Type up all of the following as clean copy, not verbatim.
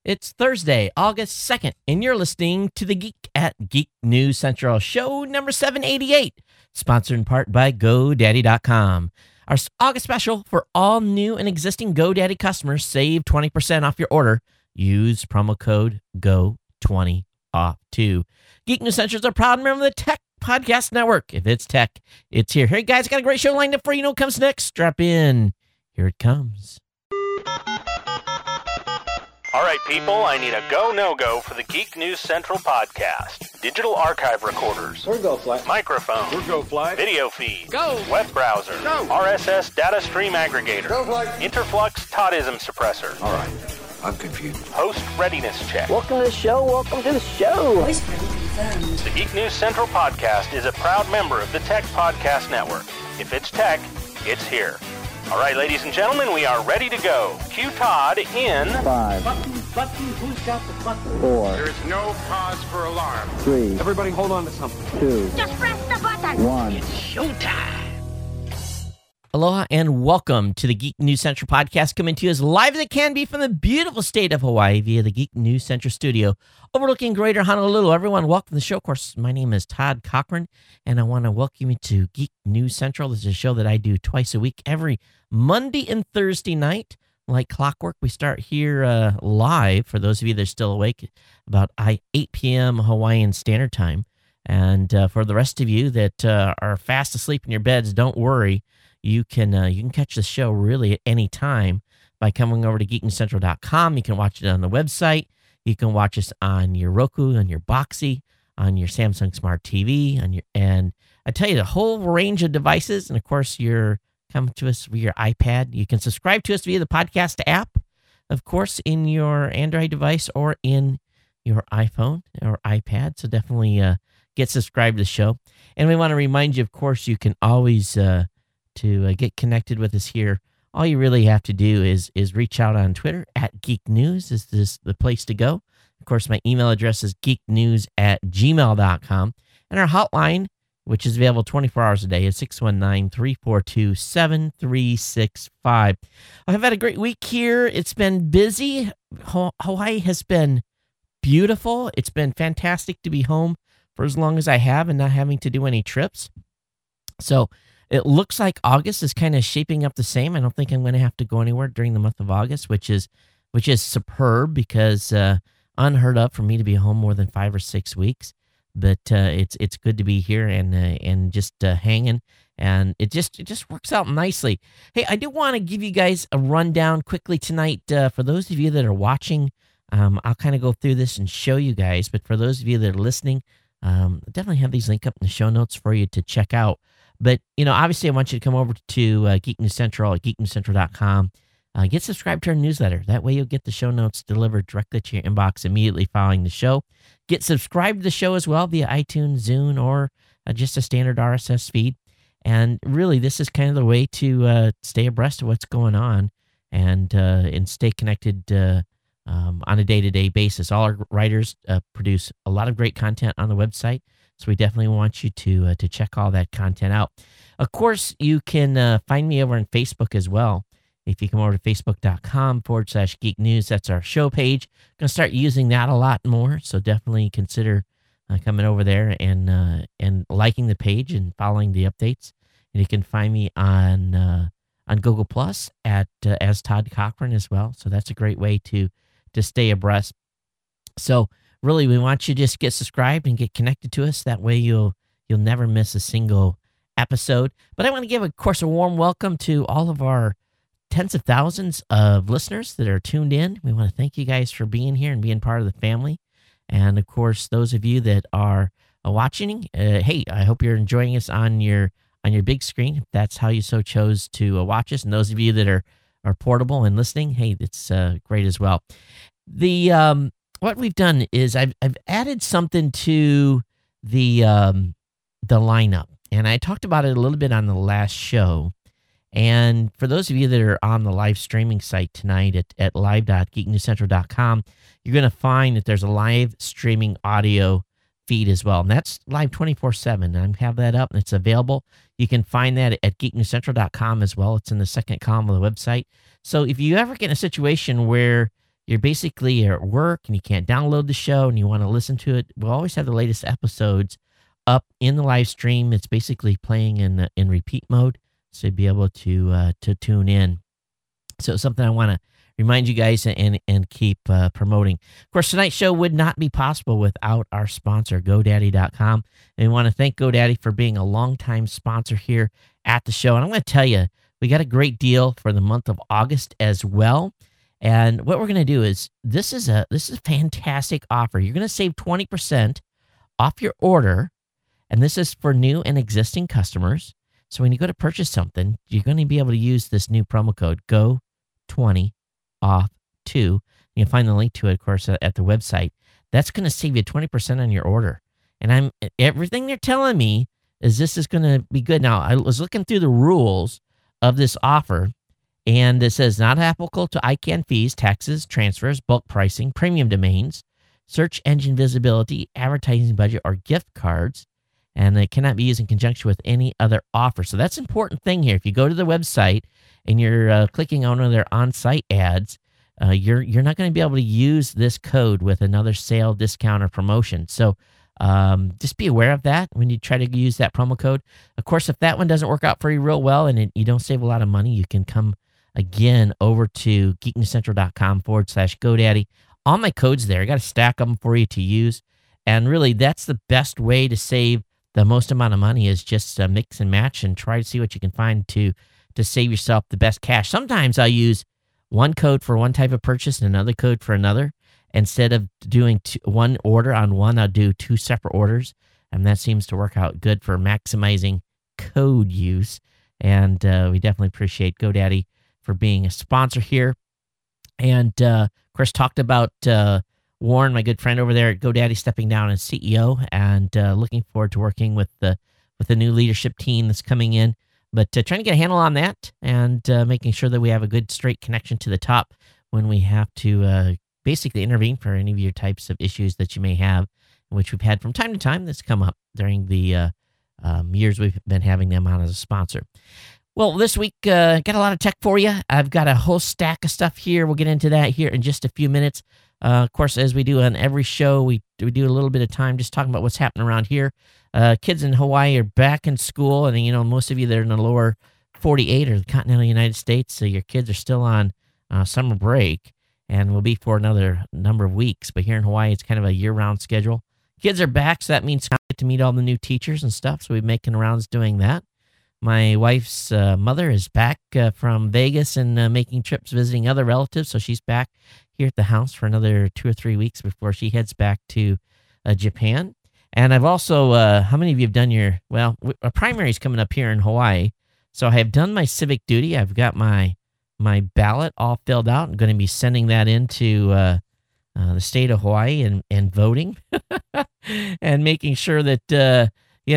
It's Thursday, August 2nd, and you're listening to the Geek at Geek News Central, show number 788, sponsored in part by GoDaddy.com. Our August special for all new and existing GoDaddy customers, save 20% off your order. Use promo code GO20OFF2. Geek News Central is a proud member of the Tech Podcast Network. If it's tech, it's here. Hey, guys, got a great show lined up for you. You know what comes next? Strap in. Here it comes. All right, people, I need a go, no-go for the Geek News Central podcast. Digital archive recorders. We're go fly. Microphone. We're go fly. Video feed. Go. Web browser. Go. RSS data stream aggregator. Go fly. Interflux Toddism suppressor. All right, I'm confused. Host readiness check. Welcome to the show. Welcome to the show. Voice ready confirmed. The Geek News Central podcast is a proud member of the Tech Podcast Network. If it's tech, it's here. All right, ladies and gentlemen, we are ready to go. Cue Todd in 5, Button, who's got the button? 4, There is no cause for alarm. 3, Everybody hold on to something. 2, Just press the button. 1. Aloha and welcome to the Geek News Central podcast, coming to you as live as it can be from the beautiful state of Hawaii via the Geek News Central studio overlooking Greater Honolulu. Everyone, welcome to the show. Of course, my name is Todd Cochran, and I want to welcome you to Geek News Central. This is a show that I do twice a week, every Monday and Thursday night. Like clockwork, we start here live, for those of you that are still awake, about 8 p.m. Hawaiian Standard Time. And for the rest of you that are fast asleep in your beds, don't worry. You can catch the show really at any time by coming over to geeknewscentral.com. You can watch it on the website. You can watch us on your Roku, on your Boxee, on your Samsung Smart TV, and I tell you, the whole range of devices. And of course, you're coming to us via your iPad. You can subscribe to us via the podcast app, of course, in your Android device or in your iPhone or iPad. So definitely get subscribed to the show. And we want to remind you, of course, you can always to get connected with us here. All you really have to do is reach out on Twitter at Geek News. This is the place to go. Of course, my email address is geeknews@gmail.com. And our hotline, which is available 24 hours a day, is 619-342-7365. I've had a great week here. It's been busy. Hawaii has been beautiful. It's been fantastic to be home for as long as I have and not having to do any trips. So it looks like August is kind of shaping up the same. I don't think I'm going to have to go anywhere during the month of August, which is superb, because unheard of for me to be home more than 5 or 6 weeks. But it's good to be here and just hanging, and it just works out nicely. Hey, I do want to give you guys a rundown quickly tonight. For those of you that are watching, I'll kind of go through this and show you guys. But for those of you that are listening, definitely have these linked up in the show notes for you to check out. But, obviously I want you to come over to Geek News Central at geeknewscentral.com. Get subscribed to our newsletter. That way you'll get the show notes delivered directly to your inbox immediately following the show. Get subscribed to the show as well via iTunes, Zune, or just a standard RSS feed. And really, this is kind of the way to stay abreast of what's going on and stay connected on a day-to-day basis. All our writers produce a lot of great content on the website, so we definitely want you to check all that content out. Of course, you can find me over on Facebook as well. If you come over to facebook.com/Geek News, that's our show page. Going to start using that a lot more, so definitely consider coming over there and liking the page and following the updates. And you can find me on Google Plus as Todd Cochran as well. So that's a great way to stay abreast. So really, we want you to just get subscribed and get connected to us. That way you'll never miss a single episode. But I want to give, of course, a warm welcome to all of our tens of thousands of listeners that are tuned in. We want to thank you guys for being here and being part of the family. And of course, those of you that are watching, hey, I hope you're enjoying us on your big screen, if that's how you so chose to watch us. And those of you that are portable and listening, hey, it's great as well. The what we've done is I've added something to the lineup, and I talked about it a little bit on the last show. And for those of you that are on the live streaming site tonight at live.geeknewscentral.com, you're going to find that there's a live streaming audio feed as well. And that's live 24/7. I have that up and it's available. You can find that at geeknewscentral.com as well. It's in the second column of the website. So if you ever get in a situation where you're basically at work and you can't download the show and you want to listen to it, we'll always have the latest episodes up in the live stream. It's basically playing in repeat mode, so you'll be able to tune in. So something I want to remind you guys and keep promoting. Of course, tonight's show would not be possible without our sponsor, GoDaddy.com. And we want to thank GoDaddy for being a longtime sponsor here at the show. And I'm going to tell you, we got a great deal for the month of August as well. And what we're going to do is, this is a fantastic offer. You're going to save 20% off your order, and this is for new and existing customers. So when you go to purchase something, you're going to be able to use this new promo code, GO20OFF2. You'll find the link to it, of course, at the website. That's going to save you 20% on your order. And everything they're telling me is this is going to be good. Now, I was looking through the rules of this offer, and it says not applicable to ICANN fees, taxes, transfers, bulk pricing, premium domains, search engine visibility, advertising budget, or gift cards, and it cannot be used in conjunction with any other offer. So that's an important thing here. If you go to the website and you're clicking on one of their on-site ads, you're not going to be able to use this code with another sale, discount, or promotion. So just be aware of that when you try to use that promo code. Of course, if that one doesn't work out for you real well and you don't save a lot of money, you can come again over to geeknewscentral.com/GoDaddy. All my codes there, I got a stack of them for you to use. And really, that's the best way to save the most amount of money, is just mix and match and try to see what you can find to save yourself the best cash. Sometimes I'll use one code for one type of purchase and another code for another. Instead of doing one order on one, I'll do two separate orders. And that seems to work out good for maximizing code use. And we definitely appreciate GoDaddy for being a sponsor here. And, of course, talked about Warren, my good friend over there at GoDaddy, stepping down as CEO, and looking forward to working with the new leadership team that's coming in. But trying to get a handle on that and making sure that we have a good straight connection to the top when we have to basically intervene for any of your types of issues that you may have, which we've had from time to time that's come up during the years we've been having them on as a sponsor. Well, this week, got a lot of tech for you. I've got a whole stack of stuff here. We'll get into that here in just a few minutes. Of course, as we do on every show, we do a little bit of time just talking about what's happening around here. Kids in Hawaii are back in school, and, most of you that are in the lower 48 or the continental United States, so your kids are still on summer break and will be for another number of weeks. But here in Hawaii, it's kind of a year-round schedule. Kids are back, so that means I get to meet all the new teachers and stuff, so we're making rounds doing that. My wife's mother is back from Vegas and making trips visiting other relatives, so she's back here at the house for another 2 or 3 weeks before she heads back to Japan. And I've also, how many of you have done your, a primary's coming up here in Hawaii, so I have done my civic duty. I've got my ballot all filled out. I'm going to be sending that into the state of Hawaii and voting and making sure that, do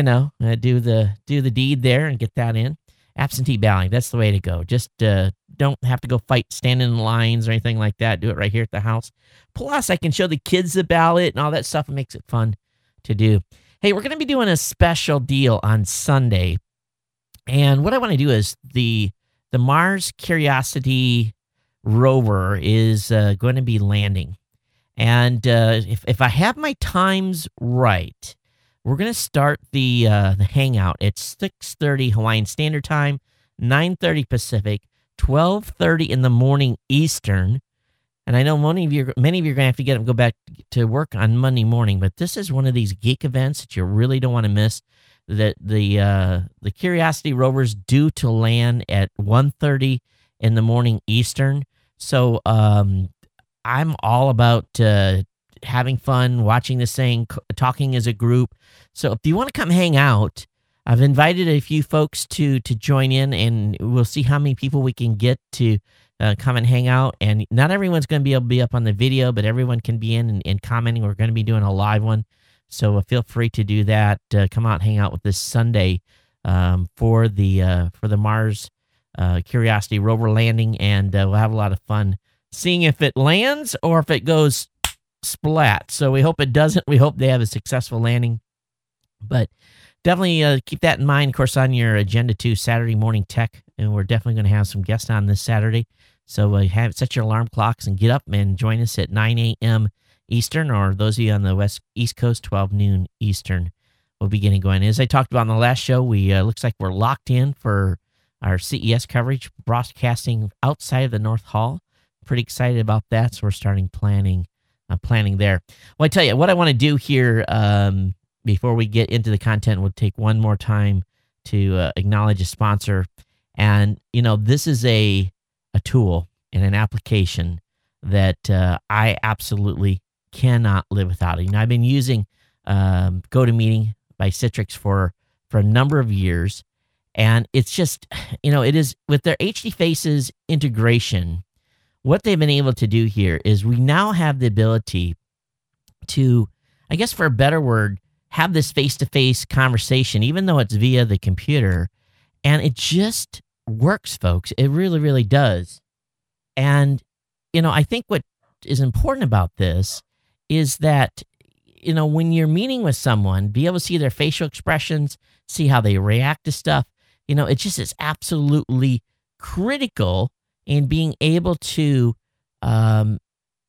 the deed there and get that in. Absentee balloting, that's the way to go. Just don't have to go stand in lines or anything like that. Do it right here at the house. Plus, I can show the kids the ballot and all that stuff. It makes it fun to do. Hey, we're going to be doing a special deal on Sunday. And what I want to do is the Mars Curiosity rover is going to be landing. And if I have my times right, we're going to start the hangout at 6:30 Hawaiian Standard Time, 9:30 Pacific, 12:30 in the morning Eastern. And I know many of you are going to have to go back to work on Monday morning, but this is one of these geek events that you really don't want to miss. That the Curiosity rover's due to land at 1:30 in the morning Eastern. So I'm all about having fun, watching this thing, talking as a group. So if you want to come hang out, I've invited a few folks to join in, and we'll see how many people we can get to come and hang out. And not everyone's going to be able to be up on the video, but everyone can be in and commenting. We're going to be doing a live one, so feel free to do that. Come out and hang out with this Sunday for the Mars Curiosity rover landing, and we'll have a lot of fun seeing if it lands or if it goes splat. So we hope it doesn't. We hope they have a successful landing. But definitely keep that in mind, of course, on your agenda too, Saturday morning tech. And we're definitely going to have some guests on this Saturday. So set your alarm clocks and get up and join us at 9 a.m. Eastern, or those of you on the East Coast, 12 noon Eastern. We'll be getting going. As I talked about on the last show, we looks like we're locked in for our CES coverage, broadcasting outside of the North Hall. Pretty excited about that, so we're starting planning there. Well, I tell you, what I want to do here before we get into the content, we'll take one more time to acknowledge a sponsor. And, this is a tool and an application that I absolutely cannot live without. I've been using GoToMeeting by Citrix for a number of years, and it's just, it is with their HD Faces integration. What they've been able to do here is we now have the ability to, I guess for a better word, have this face-to-face conversation, even though it's via the computer, and it just works, folks. It really, really does. And, I think what is important about this is that, when you're meeting with someone, be able to see their facial expressions, see how they react to stuff, it just is absolutely critical in being able to, have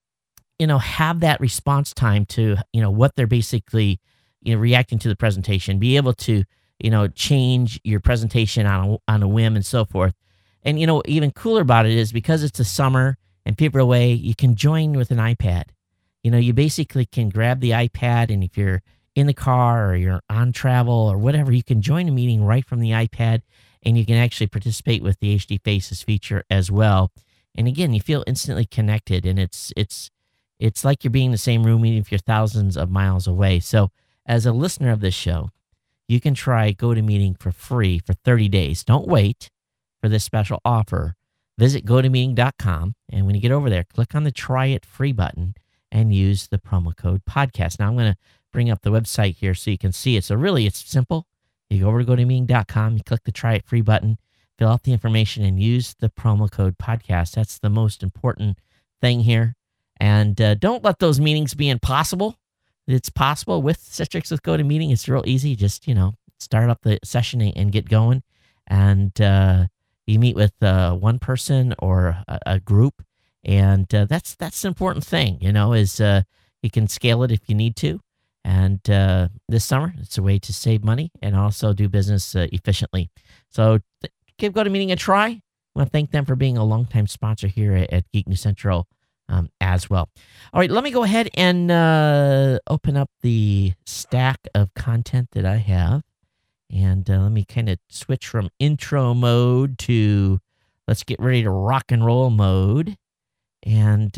that response time to, what they're basically, reacting to the presentation, be able to, change your presentation on a whim and so forth. And, even cooler about it is because it's the summer and people are away, you can join with an iPad. You basically can grab the iPad, and if you're in the car or you're on travel or whatever, you can join a meeting right from the iPad, and you can actually participate with the HD Faces feature as well. And again, you feel instantly connected, and it's like you're being in the same room even if you're thousands of miles away. So as a listener of this show, you can try GoToMeeting for free for 30 days. Don't wait for this special offer. Visit GoToMeeting.com, and when you get over there, click on the Try It Free button and use the promo code podcast. Now, I'm going to bring up the website here so you can see it. So really, it's simple. You go over to GoToMeeting.com, you click the Try It Free button, fill out the information, and use the promo code podcast. That's the most important thing here. And don't let those meetings be impossible. It's possible with Citrix with GoToMeeting. It's real easy. Just, start up the session and get going. And you meet with one person or a group. And that's the important thing, is you can scale it if you need to. And this summer, it's a way to save money and also do business efficiently. So give GoToMeeting a try. I want to thank them for being a longtime sponsor here at Geek News Central as well. All right, let me go ahead and open up the stack of content that I have. And let me kind of switch from intro mode to let's get ready to rock and roll mode. And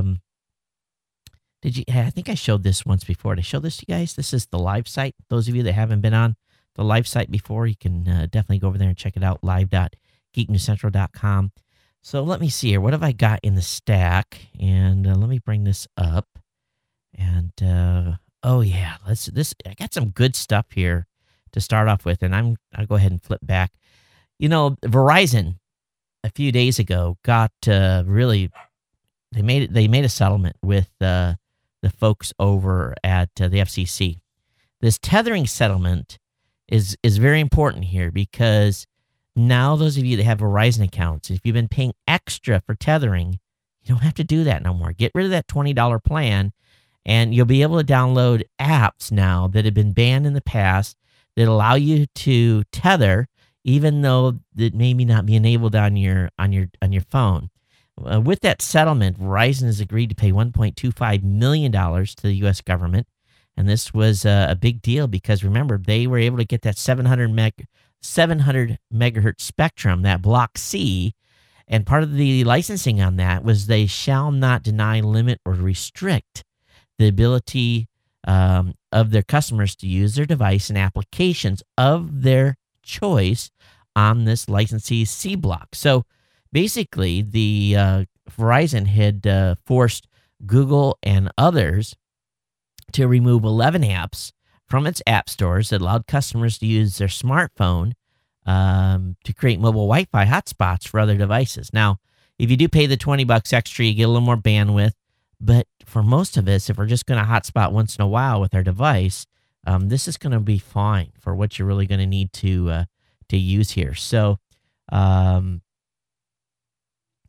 I think I showed this once before. Did I show this to you guys? This is the live site. Those of you that haven't been on the live site before, you can definitely go over there and check it out, live.geeknewscentral.com. So let me see here. What have I got in the stack? And let me bring this up. And I got some good stuff here to start off with. And I'll go ahead and flip back. Verizon a few days ago got really. They made a settlement with the folks over at the FCC. This tethering settlement is very important here because now those of you that have Verizon accounts, if you've been paying extra for tethering, you don't have to do that no more. Get rid of that $20 plan, and you'll be able to download apps now that have been banned in the past that allow you to tether, even though that maybe not be enabled on your phone. With that settlement, Verizon has agreed to pay $1.25 million to the U.S. government, and this was a big deal because, remember, they were able to get that 700 megahertz spectrum, that Block C, and part of the licensing on that was they shall not deny, limit, or restrict the ability of their customers to use their device and applications of their choice on this licensee C block. So basically, the Verizon had forced Google and others to remove 11 apps from its app stores that allowed customers to use their smartphone to create mobile Wi-Fi hotspots for other devices. Now, if you do pay the $20 extra, you get a little more bandwidth. But for most of us, if we're just going to hotspot once in a while with our device, this is going to be fine for what you're really going to need to use here. So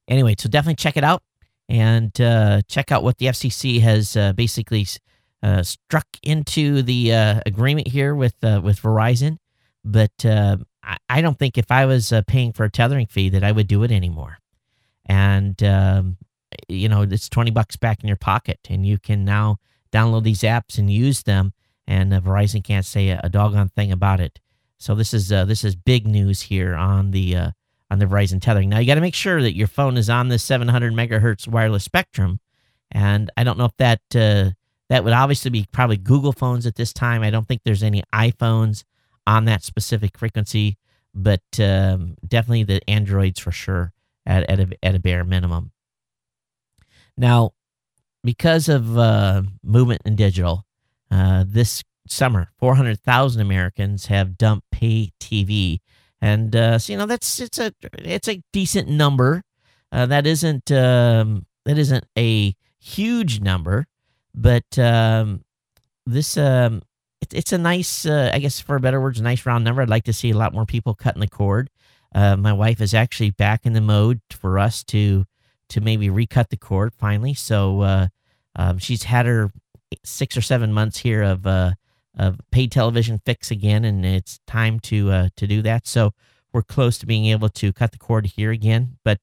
Anyway, so definitely check it out and check out what the FCC has basically struck into the agreement here with Verizon. But I don't think if I was paying for a tethering fee that I would do it anymore. And, it's $20 back in your pocket, and you can now download these apps and use them, and Verizon can't say a doggone thing about it. So this is big news here on the Verizon tethering. Now you got to make sure that your phone is on the 700 megahertz wireless spectrum, and I don't know if that would obviously be probably Google phones at this time. I don't think there's any iPhones on that specific frequency, but definitely the Androids for sure at a bare minimum. Now, because of movement in digital, this summer 400,000 Americans have dumped pay TV, and so it's a decent number. That isn't a huge number, but this it's a nice, I guess for a better words, a nice round number. I'd like to see a lot more people cutting the cord. My wife is actually back in the mode for us to maybe recut the cord finally. So she's had her 6 or 7 months here of paid television fix again, and it's time to do that. So we're close to being able to cut the cord here again. But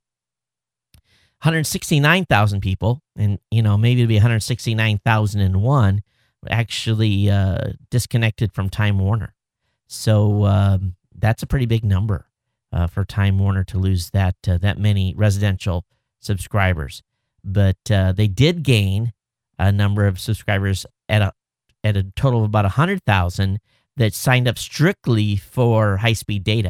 169,000 people, and maybe it'll be 169,001 actually disconnected from Time Warner. So that's a pretty big number for Time Warner to lose that many residential subscribers. But they did gain a number of subscribers at a total of about 100,000 that signed up strictly for high-speed data.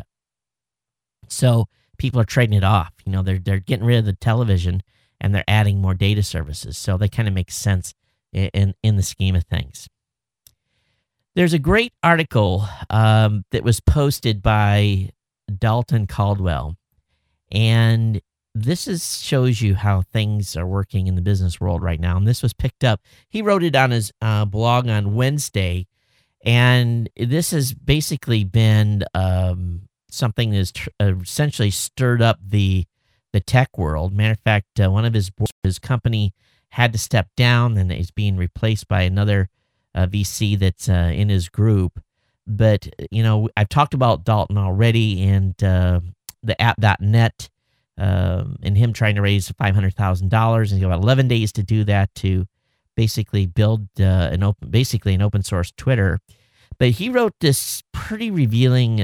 So people are trading it off. They're getting rid of the television and they're adding more data services. So that kind of makes sense in the scheme of things. There's a great article that was posted by Dalton Caldwell, and this shows you how things are working in the business world right now. And this was picked up. He wrote it on his blog on Wednesday, and this has basically been something that's essentially stirred up the tech world. Matter of fact, one of his company had to step down, and is being replaced by another VC that's in his group. But, I've talked about Dalton already, and the app.net, and him trying to raise $500,000, and he got 11 days to do that, to basically build an open source Twitter. But he wrote this pretty revealing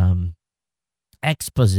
expose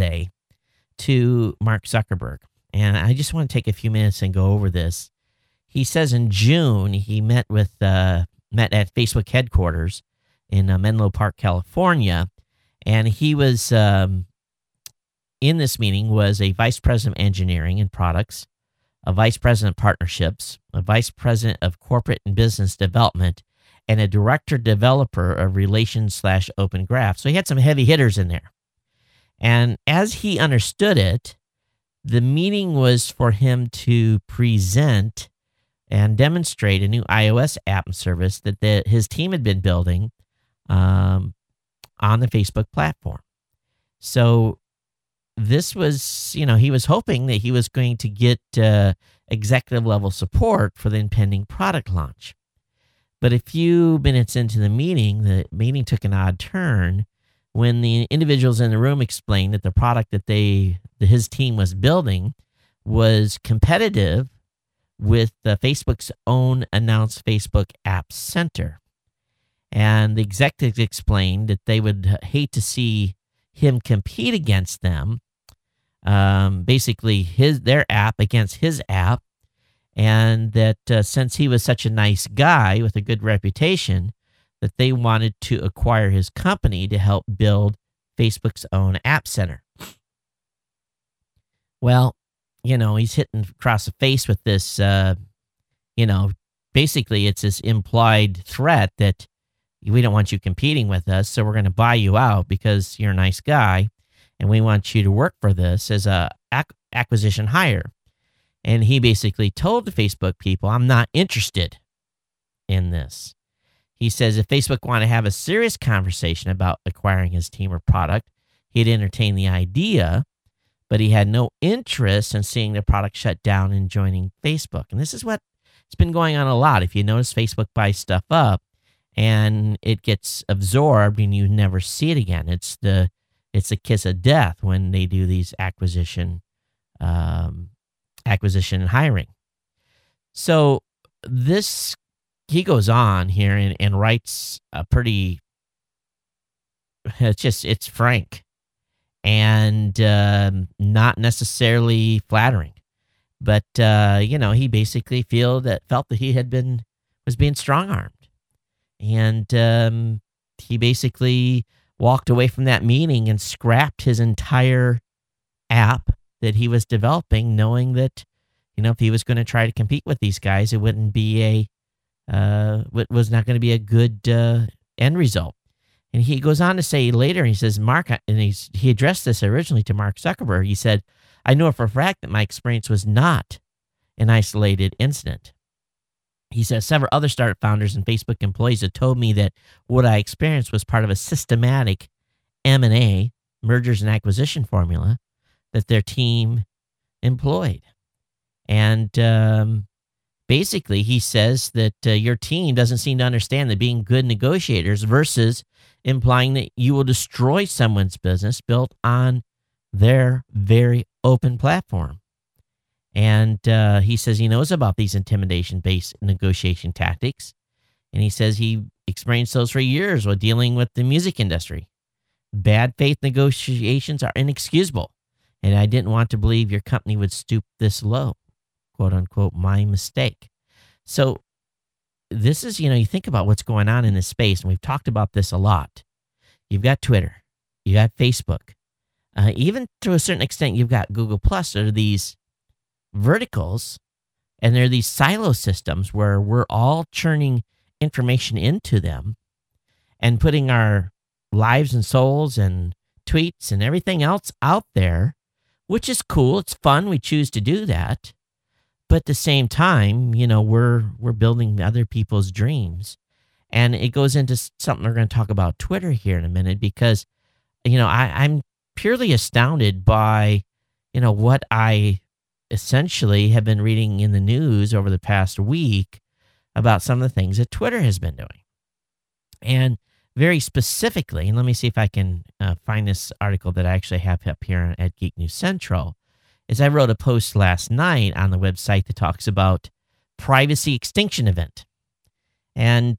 to Mark Zuckerberg, and I just want to take a few minutes and go over this. He says in June he met at Facebook headquarters in Menlo Park, California, and he was in this meeting was a vice president of engineering and products, a vice president of partnerships, a vice president of corporate and business development, and a director developer of relations/open graph. So he had some heavy hitters in there. And as he understood it, the meeting was for him to present and demonstrate a new iOS app and service that his team had been building on the Facebook platform. So this was, he was hoping that he was going to get executive level support for the impending product launch. But a few minutes into the meeting took an odd turn when the individuals in the room explained that the product that his team was building was competitive with Facebook's own announced Facebook App Center. And the executives explained that they would hate to see him compete against them, basically their app against his app, and that since he was such a nice guy with a good reputation, that they wanted to acquire his company to help build Facebook's own App Center. Well, he's hitting across the face with this, basically it's this implied threat that we don't want you competing with us, so we're going to buy you out because you're a nice guy, and we want you to work for this as a acquisition hire. And he basically told the Facebook people, I'm not interested in this. He says if Facebook wanted to have a serious conversation about acquiring his team or product, he'd entertain the idea, but he had no interest in seeing the product shut down and joining Facebook. And this is what's been going on a lot. If you notice, Facebook buys stuff up and it gets absorbed and you never see it again. It's the kiss of death when they do these acquisition and hiring. So he goes on here and writes a pretty, it's frank and not necessarily flattering. But, he basically felt that he was being strong-armed. And he basically walked away from that meeting and scrapped his entire app that he was developing, knowing that, if he was going to try to compete with these guys, it wouldn't be was not going to be a good end result. And he goes on to say later, he says, Mark, and he addressed this originally to Mark Zuckerberg. He said, I know for a fact that my experience was not an isolated incident. He says, several other startup founders and Facebook employees have told me that what I experienced was part of a systematic M&A, mergers and acquisition formula, that their team employed. And basically, he says that your team doesn't seem to understand that being good negotiators versus implying that you will destroy someone's business built on their very open platform. And he says he knows about these intimidation-based negotiation tactics. And he says he experienced those for years while dealing with the music industry. Bad faith negotiations are inexcusable. And I didn't want to believe your company would stoop this low. Quote unquote, my mistake. So this is, you think about what's going on in this space, and we've talked about this a lot. You've got Twitter, you got Facebook, even to a certain extent, you've got Google Plus. There are these verticals, and there are these silo systems where we're all churning information into them and putting our lives and souls and tweets and everything else out there, which is cool. It's fun. We choose to do that. But at the same time, we're building other people's dreams. And it goes into something we're going to talk about Twitter here in a minute, because, I'm purely astounded by, what I essentially have been reading in the news over the past week about some of the things that Twitter has been doing. And very specifically, and let me see if I can find this article that I actually have up here at Geek News Central, is I wrote a post last night on the website that talks about privacy extinction event. And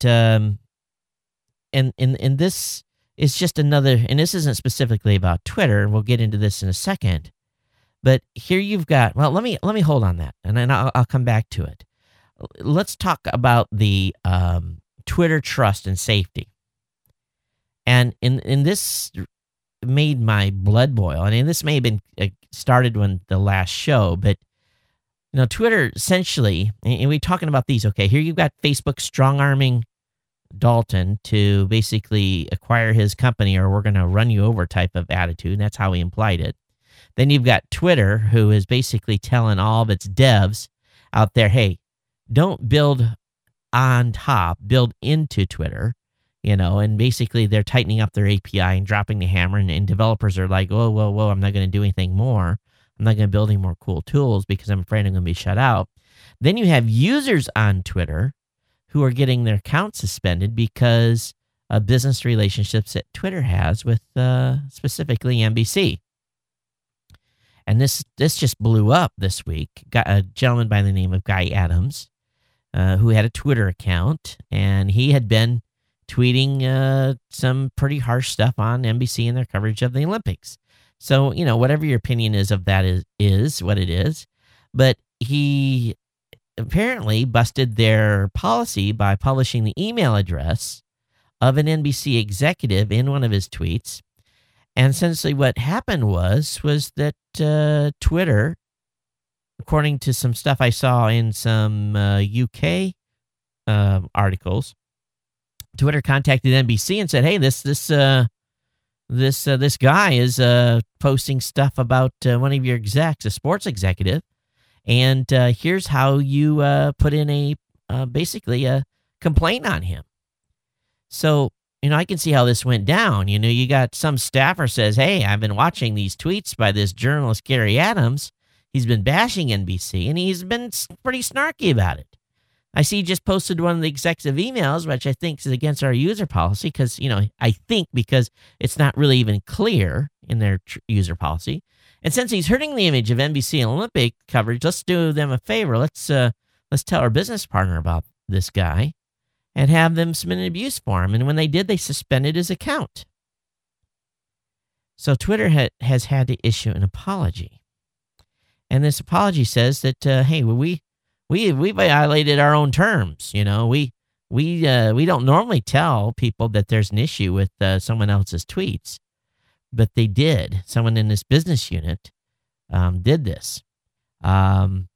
this is just another, and this isn't specifically about Twitter. We'll get into this in a second. But here you've got, well, let me hold on that, and then I'll come back to it. Let's talk about the Twitter trust and safety. And in this made my blood boil. I mean, this may have been started when the last show, but Twitter essentially, and we're talking about these. Okay, here you've got Facebook strong-arming Dalton to basically acquire his company, or we're going to run you over type of attitude. And that's how he implied it. Then you've got Twitter, who is basically telling all of its devs out there, hey, don't build on top, build into Twitter. And basically they're tightening up their API and dropping the hammer, and developers are like, whoa, I'm not going to do anything more. I'm not going to build any more cool tools because I'm afraid I'm going to be shut out. Then you have users on Twitter who are getting their accounts suspended because of business relationships that Twitter has with specifically NBC. And this just blew up this week. Got a gentleman by the name of Guy Adams who had a Twitter account, and he had been tweeting some pretty harsh stuff on NBC in their coverage of the Olympics. So, whatever your opinion is of that is what it is. But he apparently busted their policy by publishing the email address of an NBC executive in one of his tweets. And essentially what happened was that Twitter, according to some stuff I saw in some UK articles, Twitter contacted NBC and said, "Hey, this guy is posting stuff about one of your execs, a sports executive, and here's how you put in basically a complaint on him." So I can see how this went down. You got some staffer says, hey, I've been watching these tweets by this journalist, Gary Adams. He's been bashing NBC, and he's been pretty snarky about it. I see he just posted one of the executive emails, which I think is against our user policy because, I think because it's not really even clear in their user policy. And since he's hurting the image of NBC and Olympic coverage, let's do them a favor. Let's tell our business partner about this guy and have them submit an abuse form. And when they did, they suspended his account. So Twitter has had to issue an apology. And this apology says that, hey, we violated our own terms. We don't normally tell people that there's an issue with someone else's tweets, but they did. Someone in this business unit did this. And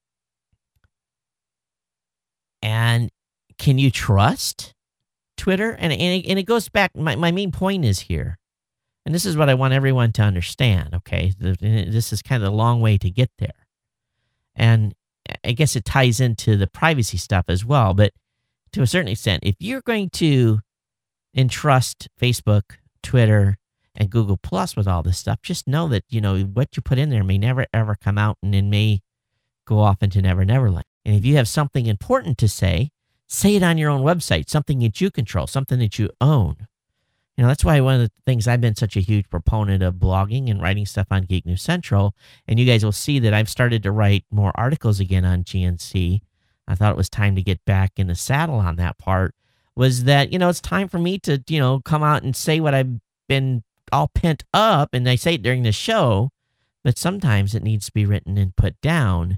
can you trust Twitter? And it goes back. My main point is here, and this is what I want everyone to understand. Okay, this is kind of a long way to get there, and I guess it ties into the privacy stuff as well. But to a certain extent, if you're going to entrust Facebook, Twitter, and Google Plus with all this stuff, just know that what you put in there may never ever come out, and it may go off into Never Neverland. And if you have something important to say it on your own website, something that you control, something that you own. That's why one of the things I've been such a huge proponent of blogging and writing stuff on Geek News Central, and you guys will see that I've started to write more articles again on GNC. I thought it was time to get back in the saddle on that part, was that, it's time for me to, come out and say what I've been all pent up, and I say it during the show, but sometimes it needs to be written and put down.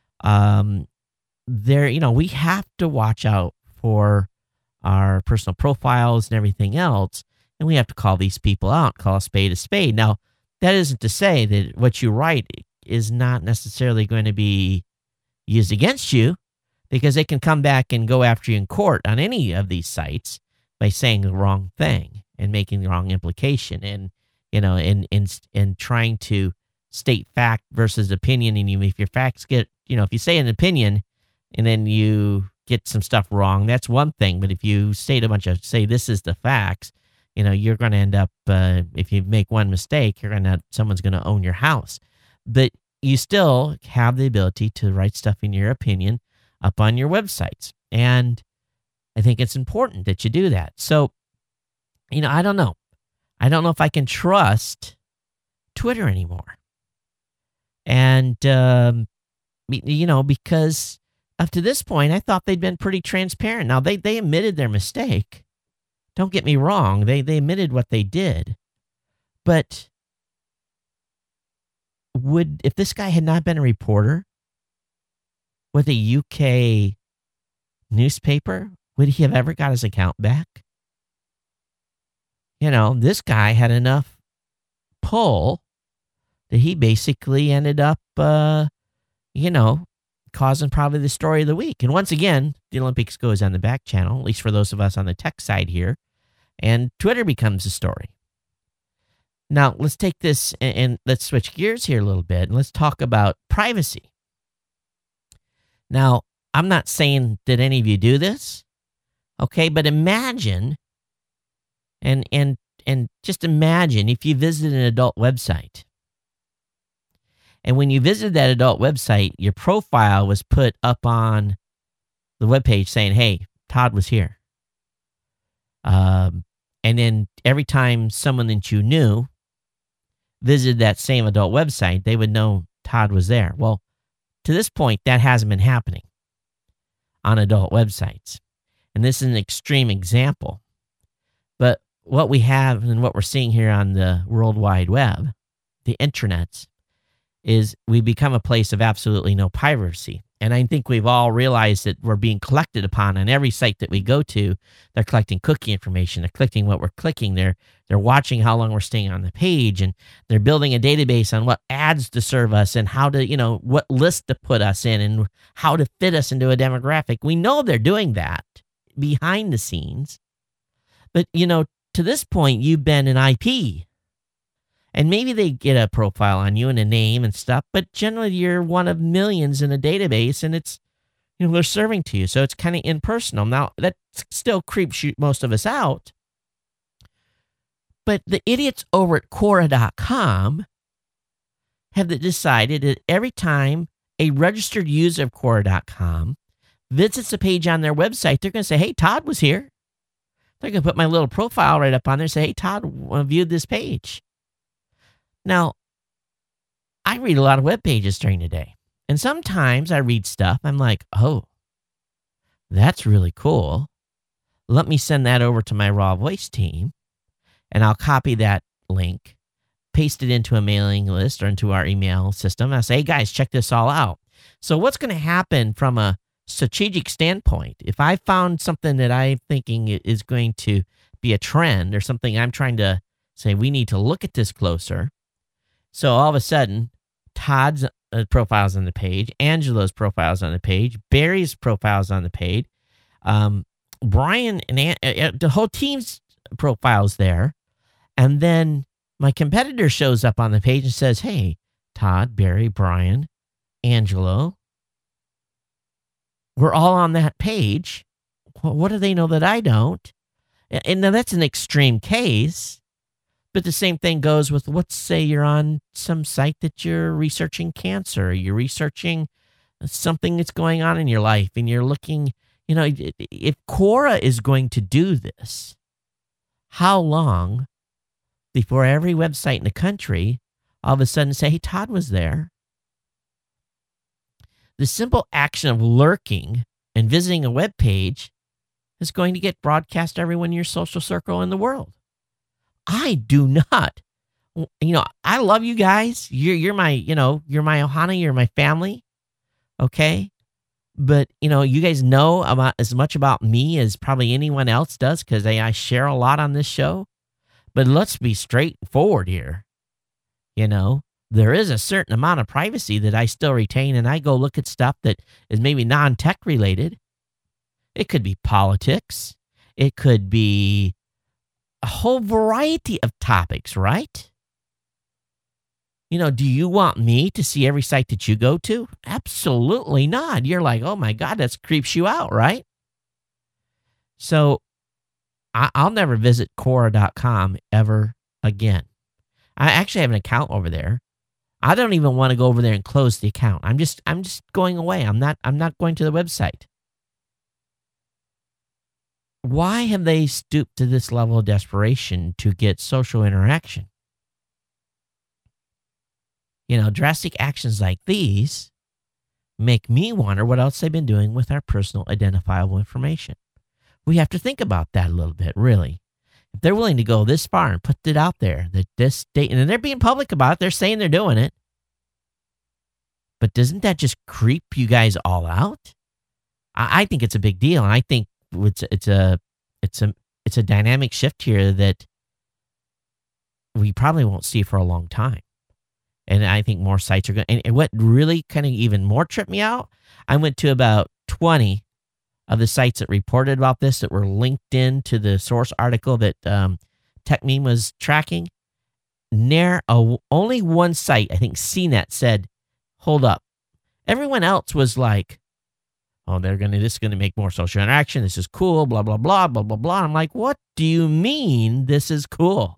We have to watch out for our personal profiles and everything else, and we have to call these people out, call a spade a spade. Now, that isn't to say that what you write is not necessarily going to be used against you, because they can come back and go after you in court on any of these sites by saying the wrong thing and making the wrong implication, and and trying to state fact versus opinion. And if your facts get, if you say an opinion and then you get some stuff wrong, that's one thing. But if you state say this is the facts, you're going to end up, if you make one mistake, someone's going to own your house. But you still have the ability to write stuff in your opinion up on your websites. And I think it's important that you do that. So, I don't know. I don't know if I can trust Twitter anymore. And, because up to this point, I thought they'd been pretty transparent. Now, they admitted their mistake. Don't get me wrong. They admitted what they did. But if this guy had not been a reporter with a UK newspaper, would he have ever got his account back? This guy had enough pull that he basically ended up, causing probably the story of the week. And once again, the Olympics goes on the back channel, at least for those of us on the tech side here, and Twitter becomes the story. Now, let's take this and let's switch gears here a little bit, and let's talk about privacy. Now, I'm not saying that any of you do this, okay, but imagine, and just imagine if you visit an adult website. And when you visited that adult website, your profile was put up on the webpage saying, hey, Todd was here. And then every time someone that you knew visited that same adult website, they would know Todd was there. Well, to this point, that hasn't been happening on adult websites. And this is an extreme example. But what we have and what we're seeing here on the World Wide Web, the intranets, is we become a place of absolutely no privacy. And I think we've all realized that we're being collected upon on every site that we go to. They're collecting cookie information. They're collecting what we're clicking. They're watching how long we're staying on the page, and they're building a database on what ads to serve us and how to, what list to put us in and how to fit us into a demographic. We know they're doing that behind the scenes. But, to this point, you've been an IP. And maybe they get a profile on you and a name and stuff, but generally you're one of millions in a database, and it's, they're serving to you. So it's kind of impersonal. Now, that still creeps most of us out, But the idiots over at Quora.com have decided that every time a registered user of Quora.com visits a page on their website, they're going to say, hey, Todd was here. They're going to put my little profile right up on there and say, hey, Todd viewed this page. Now, I read a lot of web pages during the day. And sometimes I read stuff. I'm like, oh, that's really cool. Let me send that over to my Raw Voice team. And I'll copy that link, paste it into a mailing list or into our email system. I'll say, hey, guys, check this all out. So what's going to happen from a strategic standpoint, if I found something that I'm thinking is going to be a trend or something I'm trying to say, we need to look at this closer. So all of a sudden, Todd's profile's on the page, Angela's profile's on the page, Barry's profile's on the page, Brian and the whole team's profile's there. And then my competitor shows up on the page and says, hey, Todd, Barry, Brian, Angelo, we're all on that page. What do they know that I don't? And now that's an extreme case. But the same thing goes with, let's say you're on some site that you're researching cancer, you're researching something that's going on in your life, and you're looking, if Quora is going to do this, how long before every website in the country all of a sudden say, hey, Todd was there? The simple action of lurking and visiting a web page is going to get broadcast to everyone in your social circle in the world. I do not, I love you guys. You're my Ohana, you're my family. Okay. But, you guys know about as much about me as probably anyone else does because I share a lot on this show. But let's be straightforward here. There is a certain amount of privacy that I still retain, and I go look at stuff that is maybe non-tech related. It could be politics. It could be a whole variety of topics, right? Do you want me to see every site that you go to? Absolutely not. You're like, oh my God, that creeps you out, right? So I'll never visit Quora.com ever again. I actually have an account over there. I don't even want to go over there and close the account. I'm just going away. I'm not going to the website. Why have they stooped to this level of desperation to get social interaction? Drastic actions like these make me wonder what else they've been doing with our personal identifiable information. We have to think about that a little bit, really. If they're willing to go this far and put it out there, that this date, and they're being public about it, they're saying they're doing it. But doesn't that just creep you guys all out? I think it's a big deal, and I think it's a dynamic shift here that we probably won't see for a long time. And I think more sites are going. And what really kind of even more tripped me out, I went to about 20 of the sites that reported about this that were linked in to the source article that TechMeme was tracking. Only one site, I think CNET, said, hold up. Everyone else was like, oh, this is going to make more social interaction. This is cool, blah, blah, blah, blah, blah, blah. I'm like, what do you mean this is cool?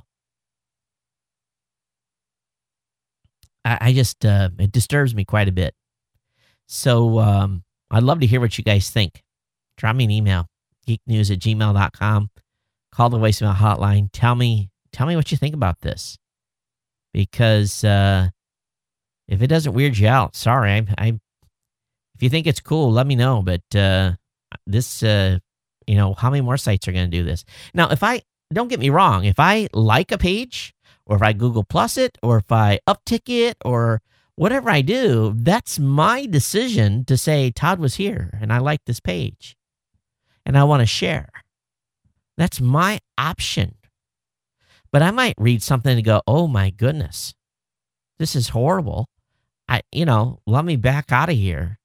I just, it disturbs me quite a bit. So I'd love to hear what you guys think. Drop me an email, geeknews@gmail.com. Call the voicemail hotline. Tell me what you think about this. Because if it doesn't weird you out, sorry. If you think it's cool, let me know. But this, how many more sites are going to do this? Now, don't get me wrong, if I like a page, or if I Google Plus it, or if I uptick it, or whatever I do, that's my decision to say, Todd was here, and I like this page, and I want to share. That's my option. But I might read something and go, oh my goodness, this is horrible. Let me back out of here.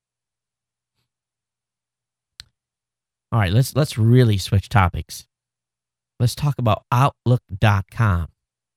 All right, let's really switch topics. Let's talk about Outlook.com.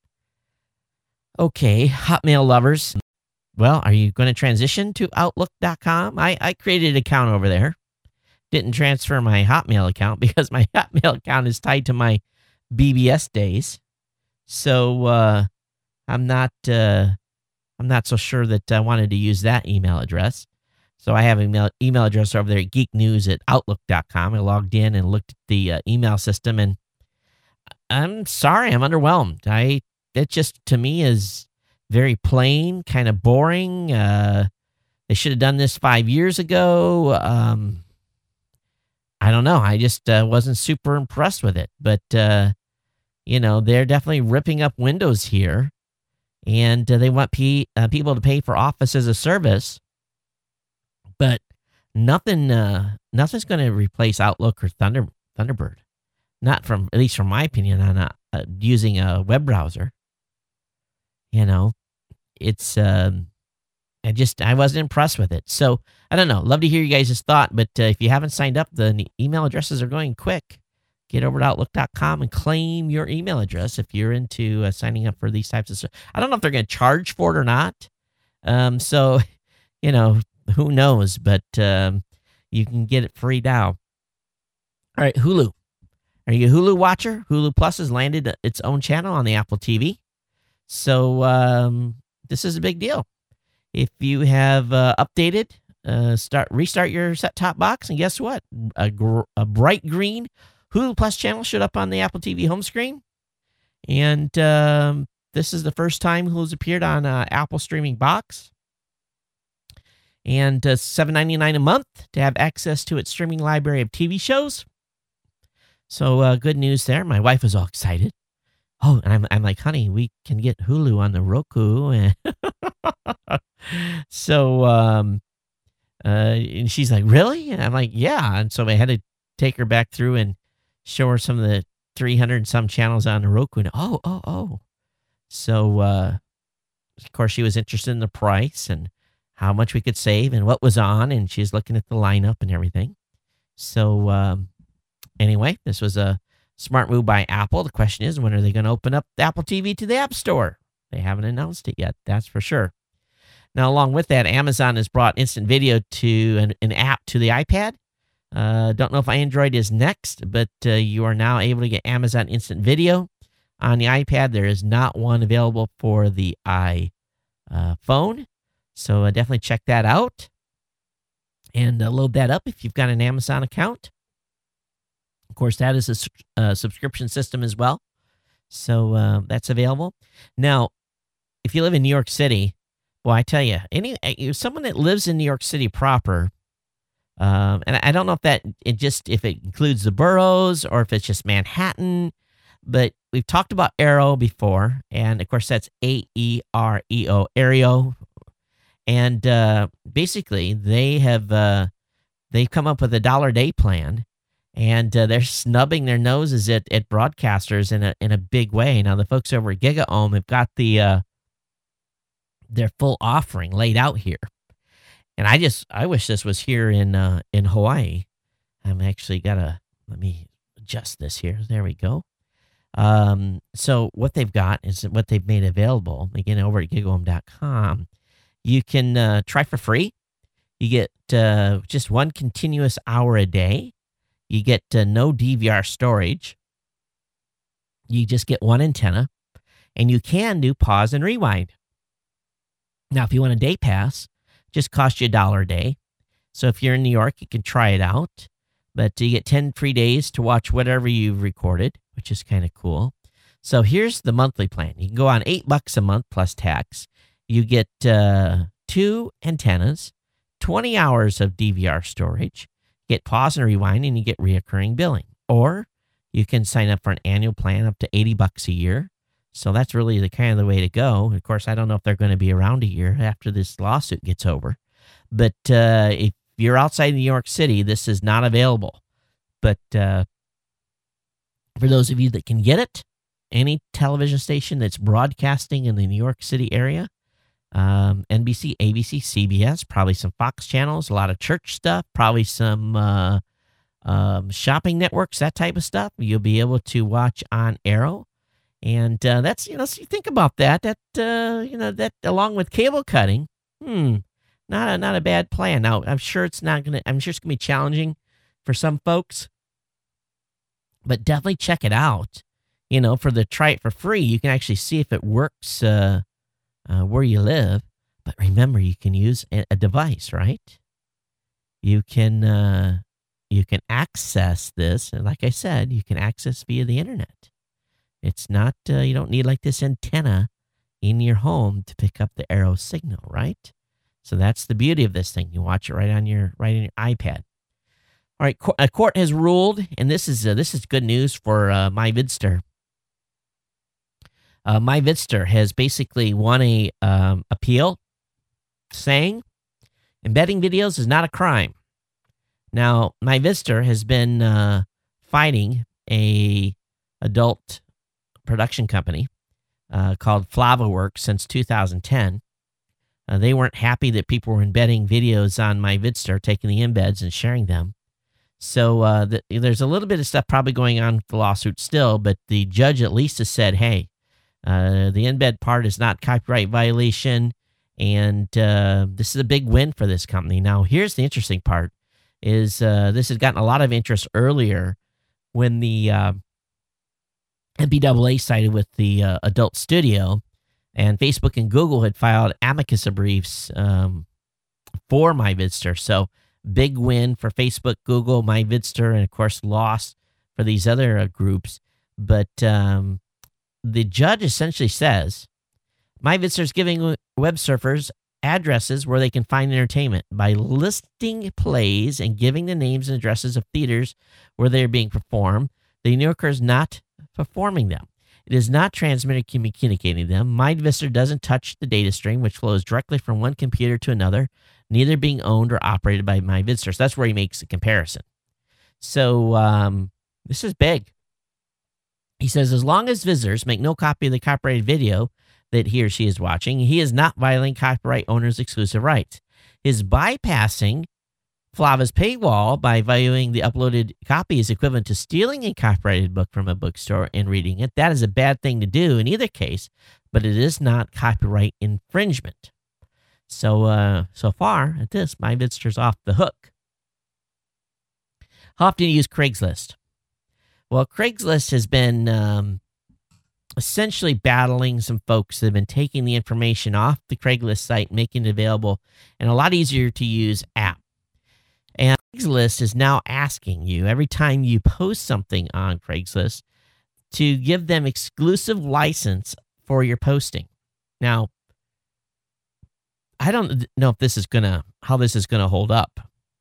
Okay, Hotmail lovers. Well, are you going to transition to Outlook.com? I created an account over there. Didn't transfer my Hotmail account because my Hotmail account is tied to my BBS days. So I'm not so sure that I wanted to use that email address. So I have an email address over there at geeknews@outlook.com. I logged in and looked at the email system, and I'm sorry, I'm underwhelmed. It just, to me, is very plain, kind of boring. They should have done this 5 years ago. I don't know. I just wasn't super impressed with it. But, they're definitely ripping up Windows here. And they want people to pay for Office as a service. But nothing's going to replace Outlook or Thunderbird. Not at least from my opinion, on using a web browser. It's I wasn't impressed with it. So I don't know. Love to hear you guys' thought. But if you haven't signed up, the email addresses are going quick. Get over to Outlook.com and claim your email address if you're into signing up for these types of stuff. I don't know if they're going to charge for it or not. So, who knows? But you can get it free now. All right, Hulu. Are you a Hulu watcher? Hulu Plus has landed its own channel on the Apple TV. So this is a big deal. If you have updated, restart your set-top box, and guess what? A bright green Hulu Plus channel showed up on the Apple TV home screen. And this is the first time Hulu's appeared on Apple streaming box. And $7.99 a month to have access to its streaming library of TV shows. So good news there. My wife was all excited. Oh, and I'm like, honey, we can get Hulu on the Roku. And so and she's like, really? And I'm like, yeah. And so I had to take her back through and show her some of the 300 and some channels on the Roku. And oh. So, of course, she was interested in the price and how much we could save and what was on. And she's looking at the lineup and everything. So, anyway, this was a smart move by Apple. The question is, when are they going to open up the Apple TV to the App Store? They haven't announced it yet, that's for sure. Now, along with that, Amazon has brought instant video to an app to the iPad. Don't know if Android is next, but you are now able to get Amazon Instant Video on the iPad. There is not one available for the iPhone. So definitely check that out and load that up if you've got an Amazon account. Of course, that is a subscription system as well. So that's available. Now, if you live in New York City, well, I tell you, someone that lives in New York City proper, and I don't know if it includes the boroughs or if it's just Manhattan, but we've talked about Aero before, and of course that's AEREO, Aereo, and basically they've come up with a $1-a-day plan, and they're snubbing their noses at broadcasters in a big way. Now the folks over at GigaOM have got their full offering laid out here. And I wish this was here in Hawaii. I'm actually let me adjust this here. There we go. So what they've got is what they've made available. Again, over at gigaom.com. You can try for free. You get just one continuous hour a day. You get no DVR storage. You just get one antenna. And you can do pause and rewind. Now, if you want a day pass, just cost you $1 a day. So if you're in New York, you can try it out. But you get 10 free days to watch whatever you've recorded, which is kind of cool. So here's the monthly plan. You can go on $8 a month plus tax. You get 2 antennas, 20 hours of DVR storage, get pause and rewind, and you get reoccurring billing. Or you can sign up for an annual plan up to $80 a year. So that's really the kind of the way to go. Of course, I don't know if they're going to be around a year after this lawsuit gets over. But if you're outside New York City, this is not available. But for those of you that can get it, any television station that's broadcasting in the New York City area, NBC, ABC, CBS, probably some Fox channels, a lot of church stuff, probably some shopping networks, that type of stuff, you'll be able to watch on Aero. And that's, so you think about that that along with cable cutting, not a bad plan. Now, I'm sure it's going to be challenging for some folks, but definitely check it out for the try it for free, you can actually see if it works where you live. But remember, you can use a device, right? You can access this, and like I said, you can access via the internet. It's not you don't need like this antenna in your home to pick up the Arrow signal, right? So that's the beauty of this thing. You watch it right in your iPad. All right, a court has ruled, and this is good news for MyVidster. MyVidster has basically won a appeal, saying embedding videos is not a crime. Now, MyVidster has been fighting a adult production company called FlavaWorks since 2010. They weren't happy that people were embedding videos on MyVidster, taking the embeds and sharing them. So there's a little bit of stuff probably going on with the lawsuit still, but the judge at least has said, hey, the embed part is not copyright violation, and this is a big win for this company. Now, here's the interesting part, is this has gotten a lot of interest earlier when the MPAA sided with the adult studio, and Facebook and Google had filed amicus briefs for MyVidster. So big win for Facebook, Google, MyVidster, and of course loss for these other groups. But the judge essentially says MyVidster is giving web surfers addresses where they can find entertainment by listing plays and giving the names and addresses of theaters where they are being performed. The New Yorker is not performing them. It is not transmitting or communicating them. MyVidster doesn't touch the data stream, which flows directly from one computer to another, neither being owned or operated by MyVidster. So that's where he makes a comparison. So this is big. He says, as long as visitors make no copy of the copyrighted video that he or she is watching, he is not violating copyright owner's exclusive rights. His bypassing Flava's paywall by viewing the uploaded copy is equivalent to stealing a copyrighted book from a bookstore and reading it. That is a bad thing to do in either case, but it is not copyright infringement. So far at this, MyVidster's off the hook. How often do you use Craigslist? Well, Craigslist has been essentially battling some folks that have been taking the information off the Craigslist site, making it available and a lot easier to use app. And Craigslist is now asking you every time you post something on Craigslist to give them exclusive license for your posting. Now, I don't know if this is how this is gonna hold up.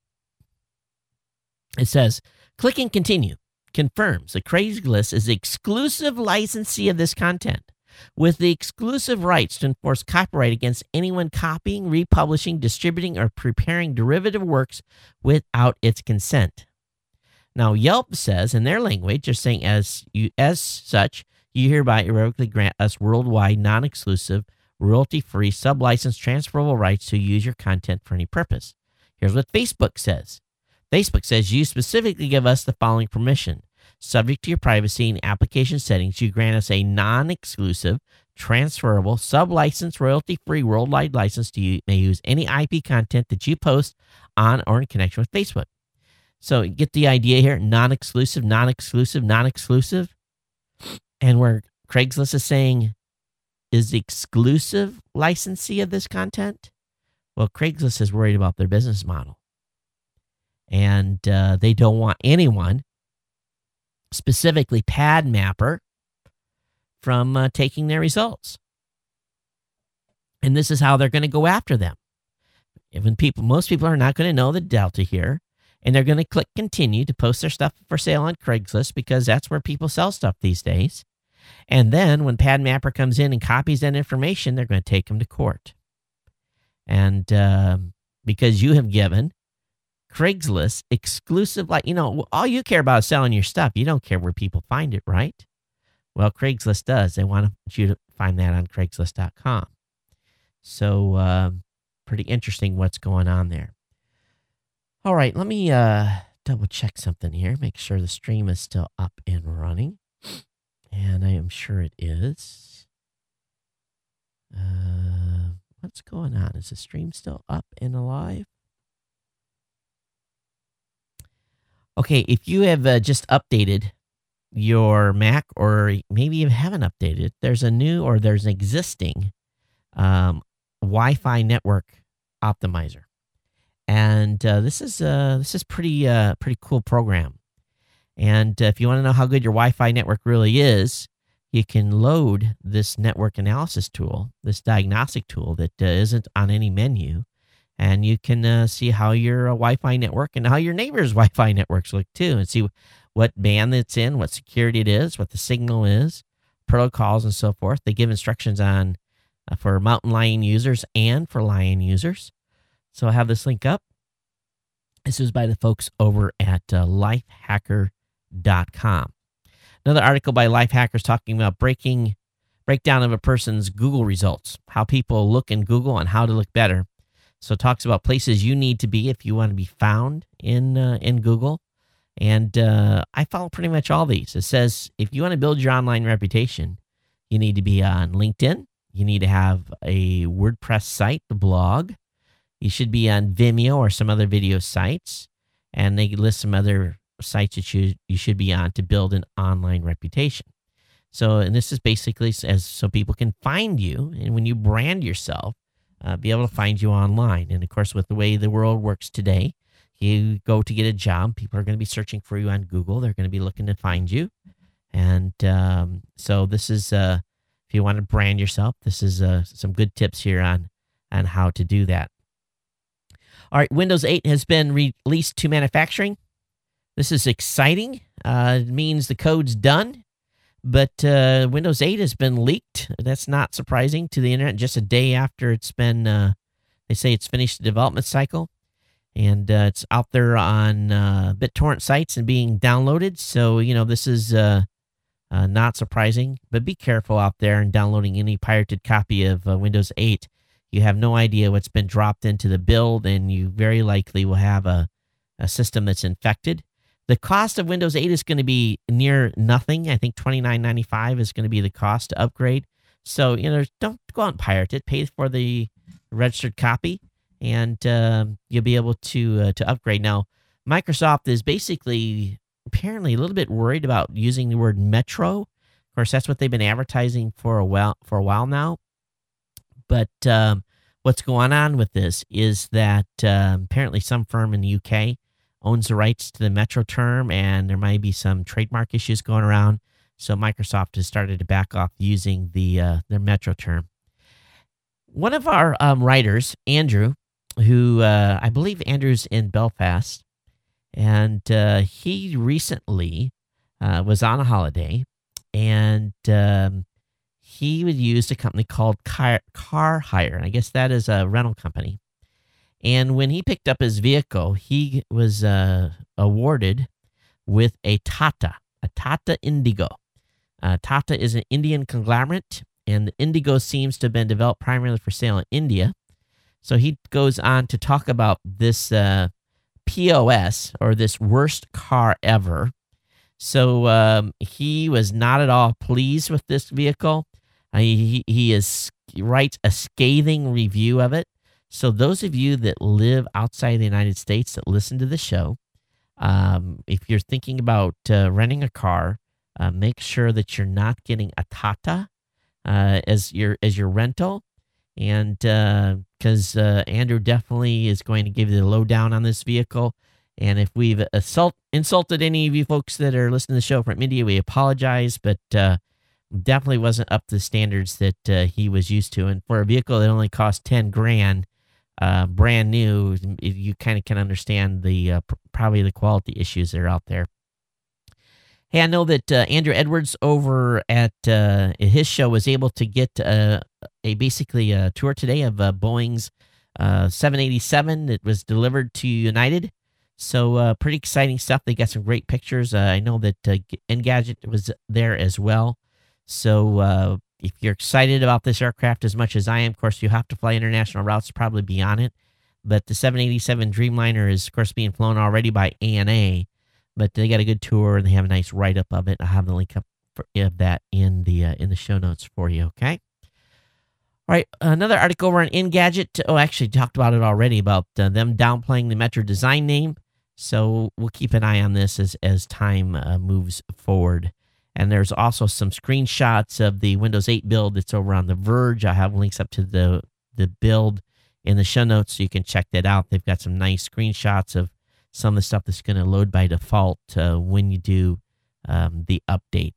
It says, clicking continue confirms that Craigslist is the exclusive licensee of this content, with the exclusive rights to enforce copyright against anyone copying, republishing, distributing, or preparing derivative works without its consent. Now, Yelp says in their language, they're saying as such, you hereby irrevocably grant us worldwide, non-exclusive, royalty-free, sub-licensed, transferable rights to use your content for any purpose. Here's what Facebook says. Facebook says you specifically give us the following permission. Subject to your privacy and application settings, you grant us a non-exclusive, transferable, sub-licensed, royalty-free worldwide license to may use any IP content that you post on or in connection with Facebook. So get the idea here, non-exclusive, non-exclusive, non-exclusive. And where Craigslist is saying is the exclusive licensee of this content, well, Craigslist is worried about their business model. And they don't want anyone, specifically PadMapper, from taking their results. And this is how they're going to go after them. Most people are not going to know the delta here, and they're going to click continue to post their stuff for sale on Craigslist because that's where people sell stuff these days. And then when PadMapper comes in and copies that information, they're going to take them to court. And because you have given Craigslist exclusive, all you care about is selling your stuff. You don't care where people find it, right? Well, Craigslist does. They want you to find that on Craigslist.com. So, pretty interesting what's going on there. All right, let me double check something here. Make sure the stream is still up and running. And I am sure it is. What's going on? Is the stream still up and alive? Okay, if you have just updated your Mac, or maybe you haven't updated it, there's an existing Wi-Fi network optimizer, and this is pretty cool program. And if you want to know how good your Wi-Fi network really is, you can load this network analysis tool, this diagnostic tool that isn't on any menu, and you can see how your Wi-Fi network and how your neighbor's Wi-Fi networks look too, and see what band it's in, what security it is, what the signal is, protocols, and so forth. They give instructions on for Mountain Lion users and for Lion users. So I have this link up. This is by the folks over at lifehacker.com. Another article by Lifehackers talking about breakdown of a person's Google results, how people look in Google and how to look better. So it talks about places you need to be if you want to be found in Google. And I follow pretty much all these. It says if you want to build your online reputation, you need to be on LinkedIn. You need to have a WordPress site, the blog. You should be on Vimeo or some other video sites. And they list some other sites that you should be on to build an online reputation. So, and this is basically so people can find you, and when you brand yourself, be able to find you online. And of course, with the way the world works today, you go to get a job, people are going to be searching for you on Google. They're going to be looking to find you. And so this is, if you want to brand yourself, this is some good tips here on how to do that. All right, Windows 8 has been released to manufacturing. This is exciting. It means the code's done, but Windows 8 has been leaked. That's not surprising to the internet. Just a day after it's been, they say it's finished the development cycle, and it's out there on BitTorrent sites and being downloaded. So, this is not surprising, but be careful out there in downloading any pirated copy of Windows 8. You have no idea what's been dropped into the build, and you very likely will have a system that's infected. The cost of Windows 8 is going to be near nothing. I think $29.95 is going to be the cost to upgrade. So, don't go out and pirate it. Pay for the registered copy, and you'll be able to upgrade. Now, Microsoft is basically apparently a little bit worried about using the word Metro. Of course, that's what they've been advertising for a while now. But what's going on with this is that apparently some firm in the UK owns the rights to the Metro term, and there might be some trademark issues going around. So Microsoft has started to back off using their Metro term. One of our writers, Andrew, who I believe Andrew's in Belfast, and he recently was on a holiday, and he would use a company called Car Hire, and I guess that is a rental company. And when he picked up his vehicle, he was awarded with a Tata Indigo. Tata is an Indian conglomerate, and the Indigo seems to have been developed primarily for sale in India. So he goes on to talk about this POS, or this worst car ever. So he was not at all pleased with this vehicle. He writes a scathing review of it. So those of you that live outside the United States that listen to the show, if you're thinking about renting a car, make sure that you're not getting a Tata as your rental, and because Andrew definitely is going to give you the lowdown on this vehicle. And if we've insulted any of you folks that are listening to the show from India, we apologize, but definitely wasn't up to the standards that he was used to. And for a vehicle that only cost $10,000, brand new, you kind of can understand the probably the quality issues that are out there. Hey, I know that Andrew Edwards over at his show was able to get basically a tour today of Boeing's 787 that was delivered to United. So pretty exciting stuff. They got some great pictures. I know that Engadget was there as well. So if you're excited about this aircraft as much as I am, of course, you have to fly international routes to probably be on it. But the 787 Dreamliner is, of course, being flown already by ANA. But they got a good tour, and they have a nice write-up of it. I'll have the link up of that in the show notes for you, okay? All right, another article over on Engadget. Oh, actually talked about it already, about them downplaying the Metro design name. So we'll keep an eye on this as time moves forward. And there's also some screenshots of the Windows 8 build that's over on The Verge. I have links up to the build in the show notes, so you can check that out. They've got some nice screenshots of some of the stuff that's going to load by default when you do the update.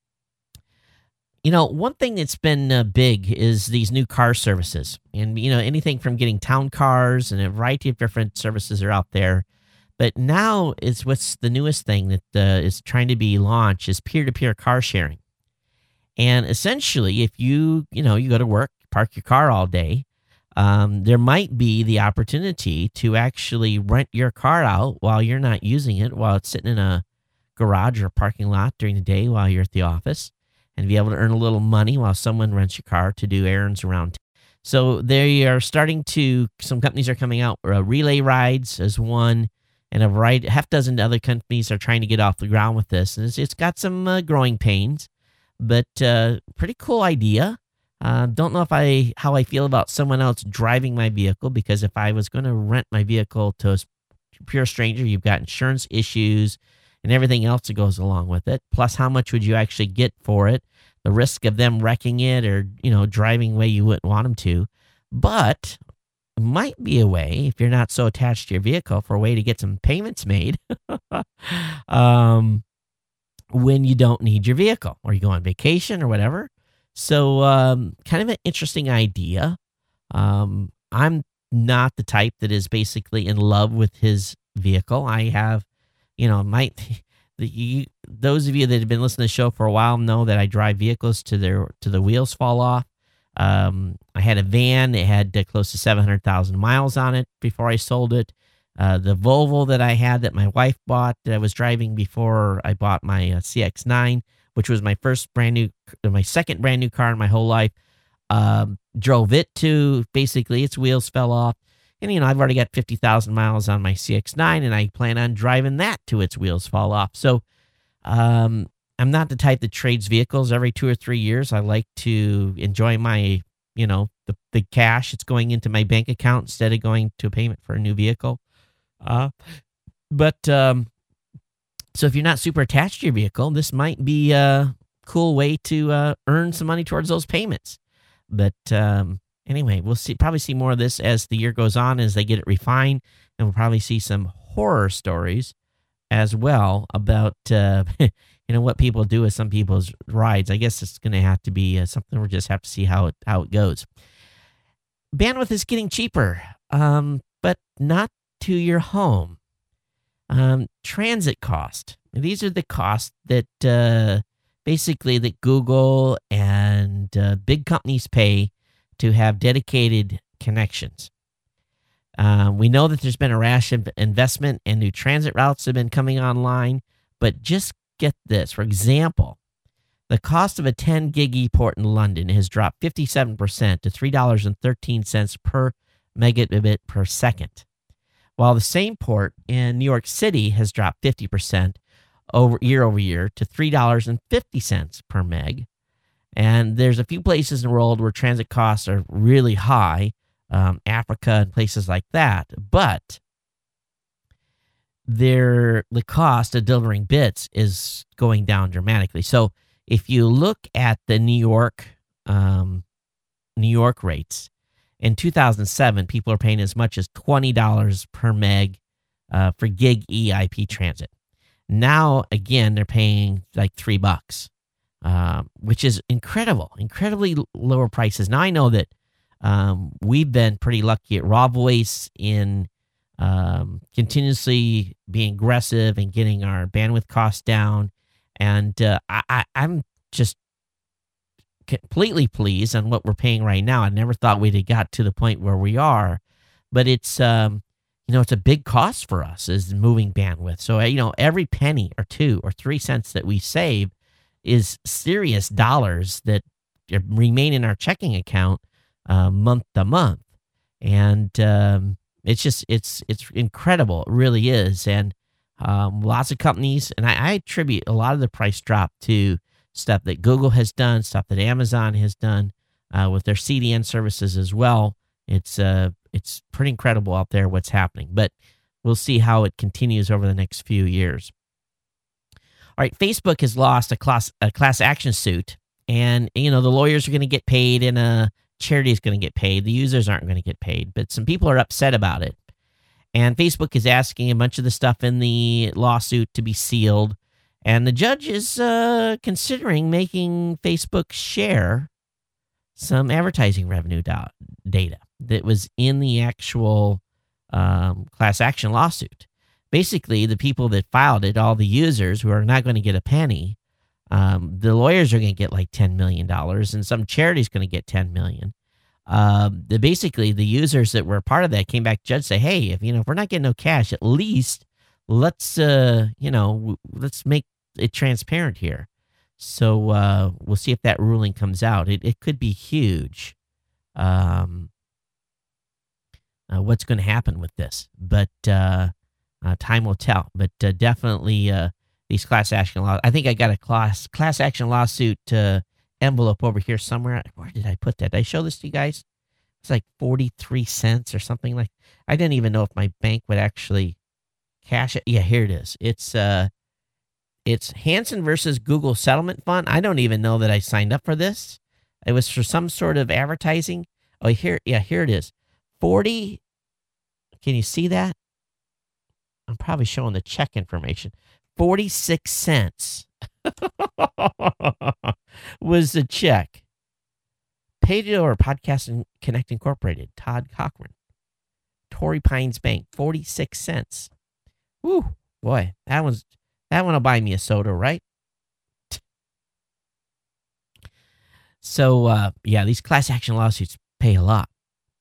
One thing that's been big is these new car services. And, anything from getting town cars and a variety of different services are out there. But now is what's the newest thing that is trying to be launched is peer-to-peer car sharing. And essentially, if you go to work, park your car all day, there might be the opportunity to actually rent your car out while you're not using it, while it's sitting in a garage or parking lot during the day while you're at the office, and be able to earn a little money while someone rents your car to do errands around. So they are starting to, some companies are coming out, Relay Rides as one, and half dozen other companies are trying to get off the ground with this. And it's got some growing pains, but pretty cool idea. Don't know how I feel about someone else driving my vehicle, because if I was going to rent my vehicle to a pure stranger, you've got insurance issues and everything else that goes along with it. Plus, how much would you actually get for it? The risk of them wrecking it or, driving away you wouldn't want them to. But it might be a way, if you're not so attached to your vehicle, for a way to get some payments made when you don't need your vehicle or you go on vacation or whatever. So kind of an interesting idea. I'm not the type that is basically in love with his vehicle. I have, those of you that have been listening to the show for a while know that I drive vehicles to the wheels fall off. I had a van that had close to 700,000 miles on it before I sold it. The Volvo that I had that my wife bought that I was driving before I bought my CX-9, which was my second brand new car in my whole life, drove it to basically its wheels fell off. And, I've already got 50,000 miles on my CX-9, and I plan on driving that to its wheels fall off. So I'm not the type that trades vehicles every 2 or 3 years. I like to enjoy my, the cash that's going into my bank account instead of going to a payment for a new vehicle. So if you're not super attached to your vehicle, this might be a cool way to earn some money towards those payments. But anyway, we'll probably see more of this as the year goes on, as they get it refined, and we'll probably see some horror stories as well about what people do with some people's rides. I guess it's going to have to be something we'll just have to see how it goes. Bandwidth is getting cheaper, but not to your home. Transit cost. These are the costs that basically that Google and big companies pay to have dedicated connections. We know that there's been a rash of investment and new transit routes have been coming online, but just get this. For example, the cost of a 10 gig e-port in London has dropped 57% to $3.13 per megabit per second, while the same port in New York City has dropped 50% year over year to $3.50 per meg. And there's a few places in the world where transit costs are really high, Africa and places like that, but the cost of delivering bits is going down dramatically. So if you look at the New York rates, in 2007, people are paying as much as $20 per meg for gig EIP transit. Now, again, they're paying like $3, which is incredibly lower prices. Now, I know that we've been pretty lucky at Raw Voice in continuously being aggressive and getting our bandwidth costs down. And I'm just completely pleased on what we're paying right now. I never thought we'd have got to the point where we are, but it's it's a big cost for us is moving bandwidth. So every penny or 2 or 3 cents that we save is serious dollars that remain in our checking account month to month, and it's incredible. It really is. And lots of companies, and I attribute a lot of the price drop to stuff that Google has done, stuff that Amazon has done with their CDN services as well. It's pretty incredible out there what's happening, but we'll see how it continues over the next few years. right, Facebook has lost a class action suit, and the lawyers are going to get paid, and a charity is going to get paid. The users aren't going to get paid, but some people are upset about it. And Facebook is asking a bunch of the stuff in the lawsuit to be sealed, and the judge is considering making Facebook share some advertising revenue data that was in the actual class action lawsuit. Basically, the people that filed it, all the users who are not going to get a penny, the lawyers are going to get like $10 million, and some charity's going to get $10 million. Basically, the users that were part of that came back to the judge, say, hey, if we're not getting no cash, at least let's make it transparent here. So we'll see if that ruling comes out. It could be huge. What's going to happen with this? But time will tell. But definitely these class action laws. I think I got a class action lawsuit envelope over here somewhere. Where did I put that? Did I show this to you guys? It's like 43 cents or something like. I didn't even know if my bank would actually cash it. Yeah, here it is. It's Hansen versus Google Settlement Fund. I don't even know that I signed up for this. It was for some sort of advertising. Oh, here it is. 40. Can you see that? I'm probably showing the check information. 46 cents was the check. Paid it over Podcast and Connect Incorporated. Todd Cochran. Torrey Pines Bank. 46 cents. Whew. Boy, that one will buy me a soda, right? So, these class action lawsuits pay a lot.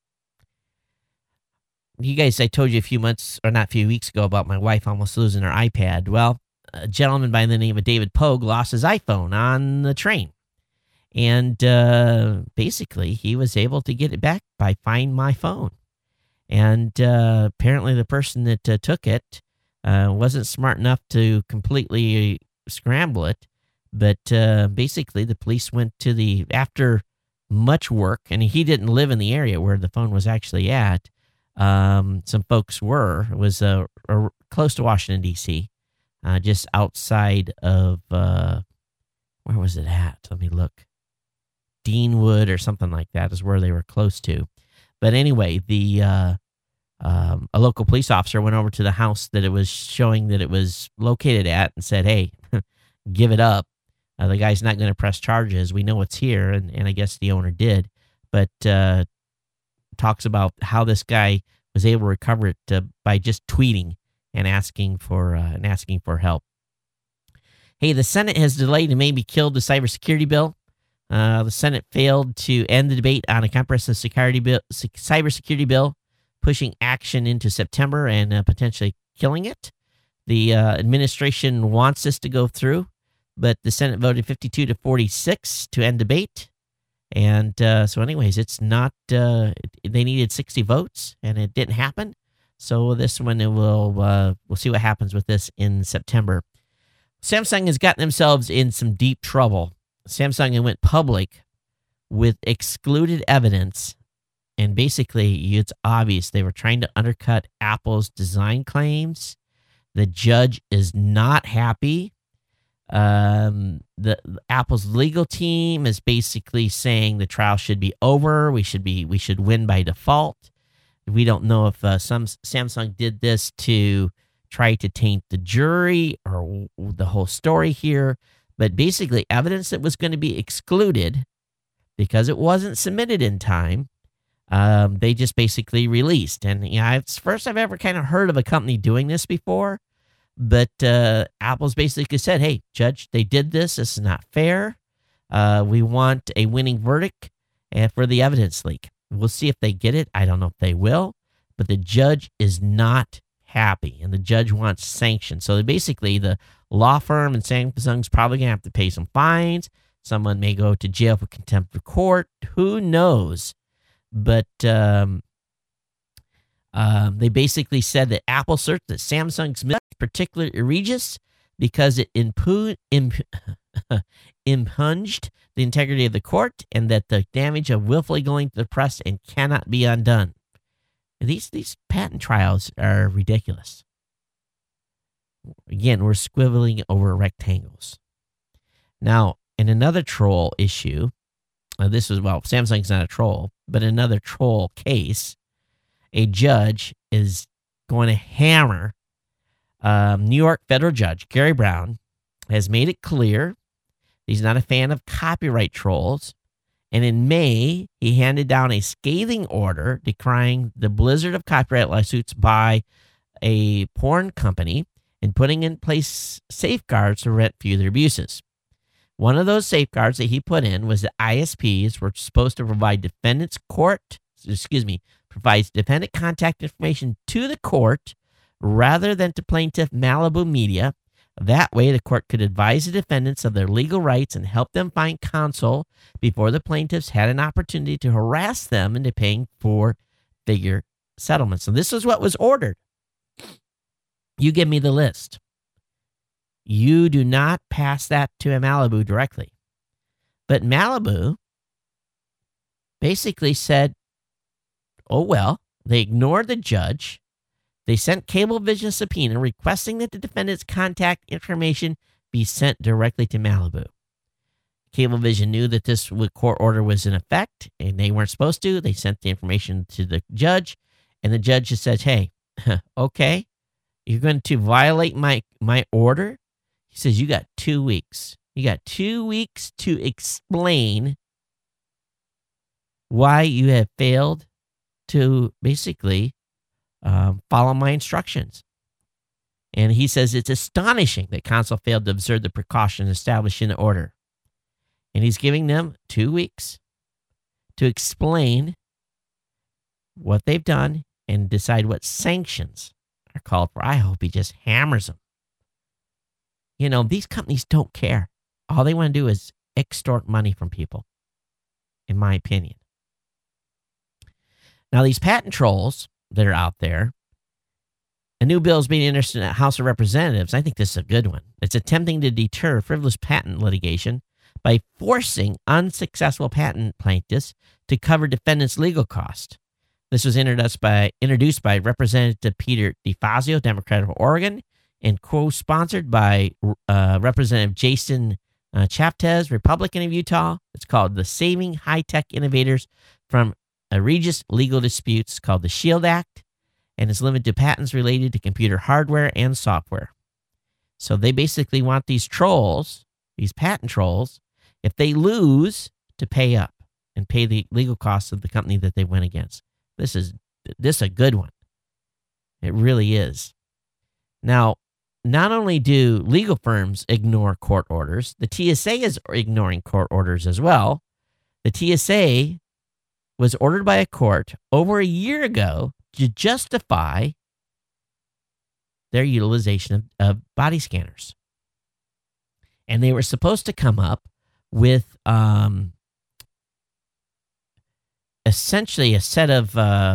You guys, I told you a few weeks ago about my wife almost losing her iPad. Well, a gentleman by the name of David Pogue lost his iPhone on the train. And basically, he was able to get it back by Find My Phone. And apparently the person that took it wasn't smart enough to completely scramble it. But basically, the police went after much work, and he didn't live in the area where the phone was actually at. Some folks were. It was close to Washington, D.C., just outside of, where was it at? Let me look. Deanwood or something like that is where they were close to. But anyway, a local police officer went over to the house that it was showing that it was located at and said, hey, give it up. The guy's not going to press charges. We know it's here, and I guess the owner did. But talks about how this guy was able to recover it by just tweeting and asking for help. Hey, the Senate has delayed and maybe killed the cybersecurity bill. The Senate failed to end the debate on a comprehensive cybersecurity bill, pushing action into September and potentially killing it. The administration wants this to go through, but the Senate voted 52-46 to end debate. And so anyways, it's not, they needed 60 votes and it didn't happen. So this one, we'll see what happens with this in September. Samsung has gotten themselves in some deep trouble. Samsung went public with excluded evidence. And basically, it's obvious they were trying to undercut Apple's design claims. The judge is not happy. The Apple's legal team is basically saying the trial should be over. We should win by default. We don't know if Samsung did this to try to taint the jury or the whole story here. But basically, evidence that was going to be excluded because it wasn't submitted in time, they just basically released. And it's the first I've ever kind of heard of a company doing this before. But Apple's basically said, hey, judge, they did this. This is not fair. We want a winning verdict for the evidence leak. We'll see if they get it. I don't know if they will. But the judge is not happy, and the judge wants sanctions. So basically, the law firm and Samsung's probably going to have to pay some fines. Someone may go to jail for contempt of court. Who knows? But they basically said that Apple searched that Samsung's mis particularly egregious because it impunged the integrity of the court, and that the damage of willfully going to the press and cannot be undone. These patent trials are ridiculous. Again, we're squibbling over rectangles. Now, in another troll issue, Samsung's not a troll, but another troll case, a judge is going to hammer New York federal judge Gary Brown has made it clear he's not a fan of copyright trolls. And in May, he handed down a scathing order decrying the blizzard of copyright lawsuits by a porn company and putting in place safeguards to prevent further abuses. One of those safeguards that he put in was that ISPs were supposed to provide defendant contact information to the court rather than to plaintiff Malibu Media. That way, the court could advise the defendants of their legal rights and help them find counsel before the plaintiffs had an opportunity to harass them into paying for figure settlements. So this is what was ordered. You give me the list. You do not pass that to Malibu directly. But Malibu basically said, oh, well, they ignored the judge. They sent Cablevision a subpoena requesting that the defendant's contact information be sent directly to Malibu. Cablevision knew that this court order was in effect, and they weren't supposed to. They sent the information to the judge, and the judge just said, hey, okay, you're going to violate my order? He says, you got 2 weeks. You got 2 weeks to explain why you have failed to basically follow my instructions. And he says it's astonishing that counsel failed to observe the precautions established in the order. And he's giving them 2 weeks to explain what they've done and decide what sanctions are called for. I hope he just hammers them. You know, these companies don't care. All they want to do is extort money from people, in my opinion. Now, these patent trolls that are out there, a new bill is being introduced in the House of Representatives. I think this is a good one. It's attempting to deter frivolous patent litigation by forcing unsuccessful patent plaintiffs to cover defendants' legal costs. This was introduced by Representative Peter DeFazio, Democrat of Oregon, and co-sponsored by Representative Jason Chaptez, Republican of Utah. It's called the Saving High-Tech Innovators from Egregious Legal Disputes, called the SHIELD Act, and it's limited to patents related to computer hardware and software. So they basically want these trolls, these patent trolls, if they lose, to pay up and pay the legal costs of the company that they went against. This is a good one. It really is. Now, not only do legal firms ignore court orders, the TSA is ignoring court orders as well. The TSA was ordered by a court over a year ago to justify their utilization of body scanners. And they were supposed to come up with essentially a set of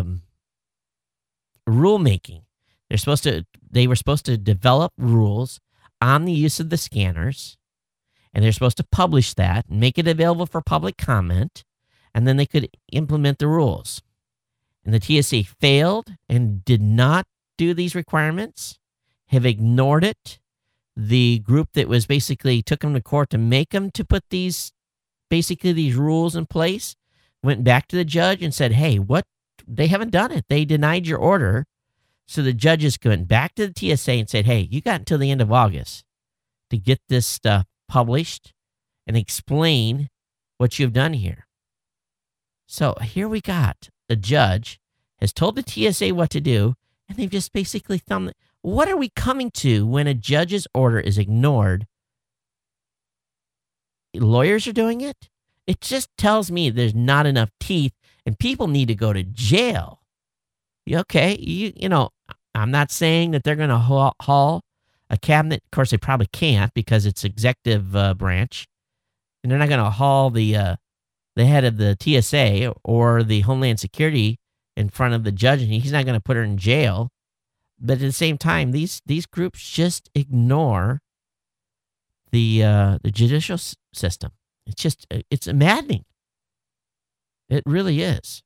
rulemaking. They were supposed to develop rules on the use of the scanners, and they're supposed to publish that and make it available for public comment, and then they could implement the rules. And the TSA failed and did not do these requirements, have ignored it. The group that was basically took them to court to make them to put these rules in place went back to the judge and said, hey, what? They haven't done it. They denied your order. So the judges went back to the TSA and said, hey, you got until the end of August to get this stuff published and explain what you've done here. So here we got the judge has told the TSA what to do, and they've just basically thumbed it. What are we coming to when a judge's order is ignored? Lawyers are doing it? It just tells me there's not enough teeth, and people need to go to jail. Okay, you know, I'm not saying that they're going to haul a cabinet. Of course, they probably can't because it's executive branch, and they're not going to haul the head of the TSA or the Homeland Security in front of the judge, and he's not going to put her in jail. But at the same time, these groups just ignore the judicial system. It's maddening. It really is.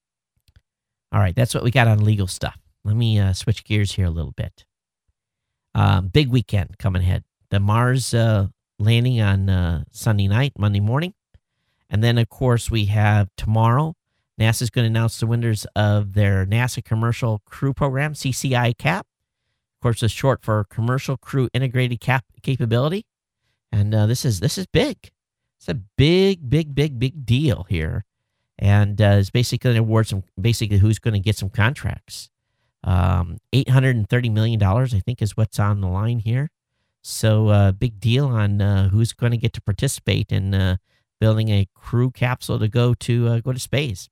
All right, that's what we got on legal stuff. Let me switch gears here a little bit. Big weekend coming ahead. The Mars landing on Sunday night, Monday morning. And then, of course, we have tomorrow, NASA's going to announce the winners of their NASA Commercial Crew Program, CCI CAP. Of course, it's short for Commercial Crew Integrated Capability. And this is big. It's a big deal here. And it's basically going to award who's going to get some contracts. $830 million, I think, is what's on the line here. So big deal on who's going to get to participate in building a crew capsule to go to space.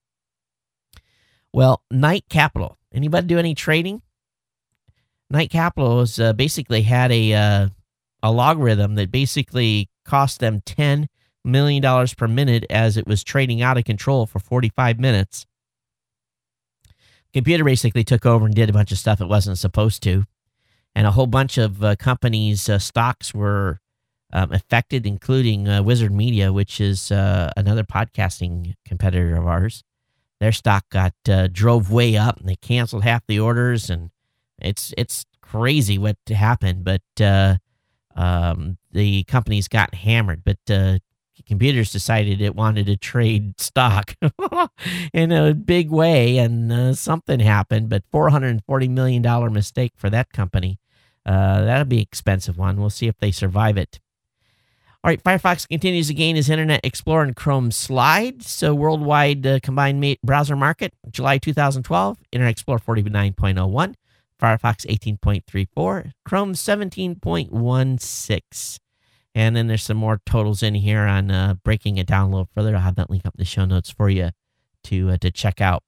Well, Knight Capital. Anybody do any trading? Knight Capital has basically had a logarithm that basically cost them $10 million per minute as it was trading out of control for 45 minutes. Computer basically took over and did a bunch of stuff it wasn't supposed to. And a whole bunch of companies' stocks were affected, including Wizard Media, which is another podcasting competitor of ours. Their stock got drove way up, and they canceled half the orders, and it's crazy what happened. But the companies got hammered. But computers decided it wanted to trade stock in a big way, and something happened. But $440 million mistake for that company. That'll be an expensive one. We'll see if they survive it. All right, Firefox continues to gain his Internet Explorer and Chrome slide. So worldwide combined browser market, July 2012, Internet Explorer 49.01, Firefox 18.34, Chrome 17.16. And then there's some more totals in here on breaking it down a little further. I'll have that link up in the show notes for you to check out.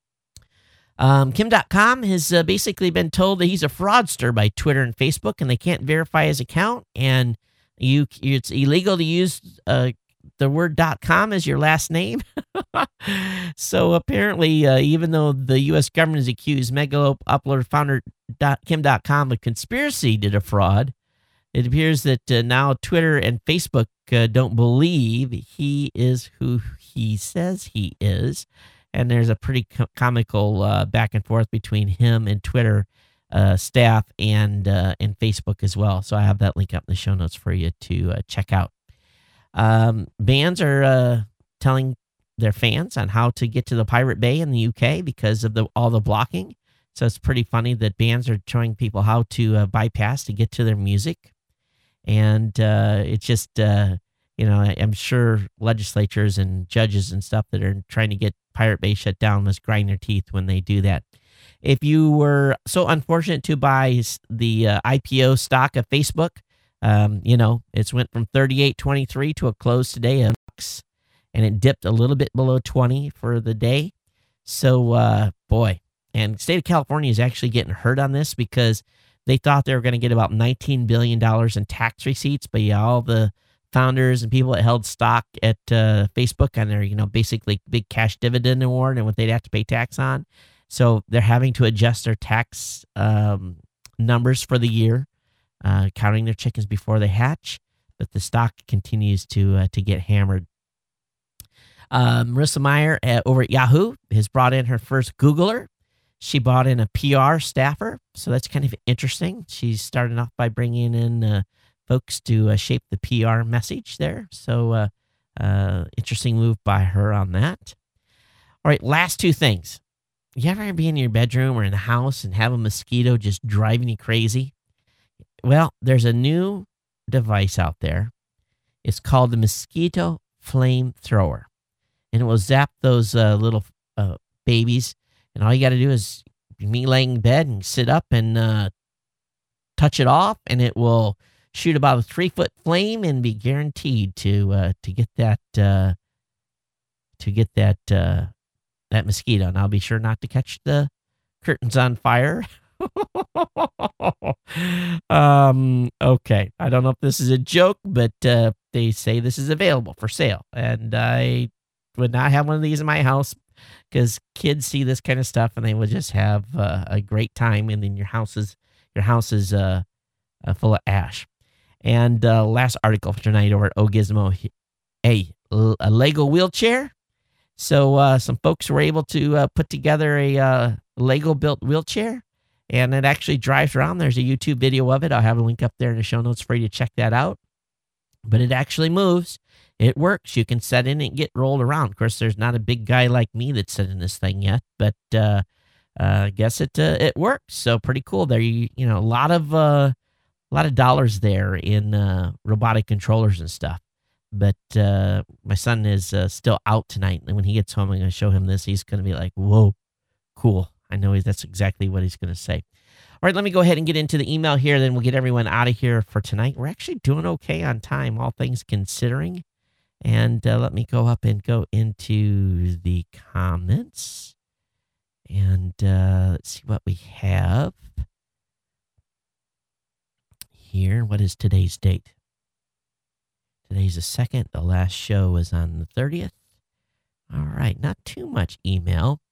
Kim Dotcom has basically been told that he's a fraudster by Twitter and Facebook, and they can't verify his account, and it's illegal to use the word .com as your last name. So apparently, even though the U.S. government has accused Megalope Upload founder Kim Dotcom of conspiracy to defraud, it appears that now Twitter and Facebook don't believe he is who he says he is. And there's a pretty comical back and forth between him and Twitter staff and Facebook as well. So I have that link up in the show notes for you to check out. Bands are telling their fans on how to get to the Pirate Bay in the UK because of all the blocking. So it's pretty funny that bands are showing people how to bypass to get to their music. And it's just, I'm sure legislatures and judges and stuff that are trying to get Pirate Bay shut down must grind their teeth when they do that. If you were so unfortunate to buy the IPO stock of Facebook, it's went from 38.23 to a close today of $6, and it dipped a little bit below 20 for the day. So, and the state of California is actually getting hurt on this because they thought they were going to get about $19 billion in tax receipts, but all the founders and people that held stock at Facebook on their, basically big cash dividend award and what they'd have to pay tax on. So they're having to adjust their tax numbers for the year, counting their chickens before they hatch. But the stock continues to get hammered. Marissa Mayer over at Yahoo has brought in her first Googler. She brought in a PR staffer, so that's kind of interesting. She's starting off by bringing in folks to shape the PR message there. So interesting move by her on that. All right, last two things. You ever be in your bedroom or in the house and have a mosquito just driving you crazy? Well, there's a new device out there. It's called the Mosquito Flamethrower. And it will zap those little babies. And all you got to do is me laying in bed and sit up and touch it off, and it will shoot about a 3-foot flame and be guaranteed to get that mosquito. And I'll be sure not to catch the curtains on fire. Okay. I don't know if this is a joke, but they say this is available for sale, and I would not have one of these in my house because kids see this kind of stuff and they will just have a great time, and then your house is full of ash. And last article for tonight over at Ogizmo, a Lego wheelchair. So some folks were able to put together a Lego built wheelchair, and it actually drives around. There's a YouTube video of it. I'll have a link up there in the show notes for you to check that out. But it actually moves. It works. You can set in and get rolled around. Of course, there's not a big guy like me that's set in this thing yet, but I guess it works. So pretty cool. There, a lot of dollars there in robotic controllers and stuff. But my son is still out tonight, and when he gets home, I'm going to show him this. He's going to be like, "Whoa, cool!" I know that's exactly what he's going to say. All right, let me go ahead and get into the email here. Then we'll get everyone out of here for tonight. We're actually doing okay on time, all things considering. And let me go up and go into the comments. And let's see what we have here. What is today's date? Today's the 2nd. The last show was on the 30th. All right, not too much email.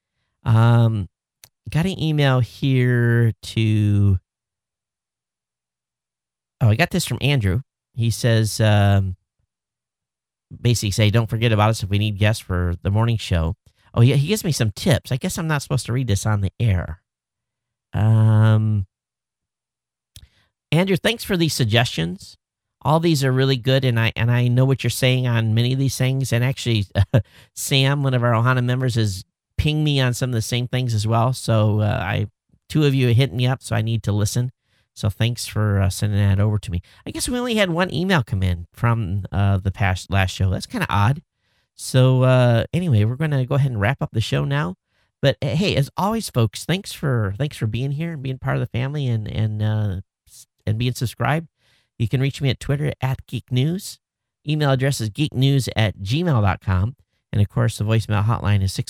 Got an email here to... I got this from Andrew. He says, basically say, don't forget about us if we need guests for the morning show. Oh, yeah, he gives me some tips. I guess I'm not supposed to read this on the air. Andrew, thanks for these suggestions. All these are really good, and I know what you're saying on many of these things. And actually, Sam, one of our Ohana members, has pinged me on some of the same things as well. So two of you are hitting me up, so I need to listen. So thanks for sending that over to me. I guess we only had one email come in from the last show. That's kind of odd. So anyway, we're going to go ahead and wrap up the show now. But hey, as always, folks, thanks for being here and being part of the family and being subscribed. You can reach me at Twitter at Geek News. Email address is geeknews@gmail.com. And, of course, the voicemail hotline is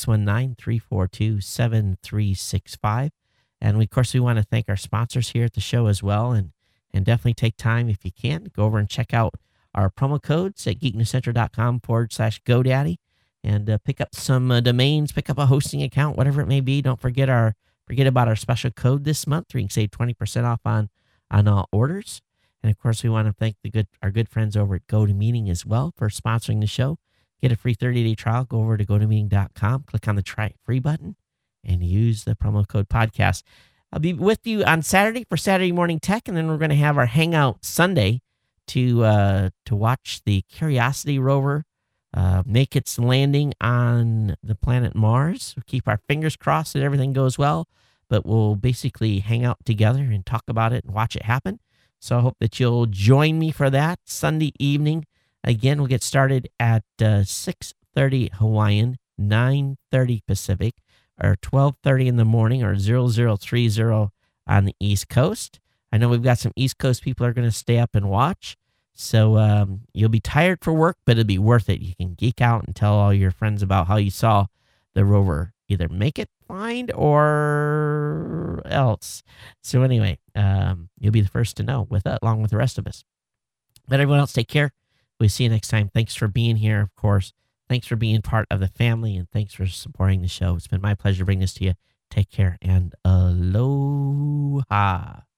619-342-7365. And, of course, we want to thank our sponsors here at the show as well. And definitely take time, if you can, go over and check out our promo codes at geeknewscentral.com/GoDaddy. And pick up some domains, pick up a hosting account, whatever it may be. Don't forget about our special code this month where you can save 20% off on all orders. And, of course, we want to thank our good friends over at GoToMeeting as well for sponsoring the show. Get a free 30-day trial. Go over to GoToMeeting.com, click on the Try It Free button, and use the promo code podcast. I'll be with you on Saturday for Saturday Morning Tech, and then we're going to have our Hangout Sunday to watch the Curiosity rover make its landing on the planet Mars. We'll keep our fingers crossed that everything goes well, but we'll basically hang out together and talk about it and watch it happen. So I hope that you'll join me for that Sunday evening. Again, we'll get started at 6:30 Hawaiian, 9:30 Pacific, or 12:30 in the morning, or 0030 on the East Coast. I know we've got some East Coast people are going to stay up and watch. So you'll be tired for work, but it'll be worth it. You can geek out and tell all your friends about how you saw the rover either make it, find, or else. So anyway, you'll be the first to know along with the rest of us. But everyone else, take care. We'll see you next time. Thanks for being here, of course. Thanks for being part of the family, and thanks for supporting the show. It's been my pleasure to bring this to you. Take care, and aloha.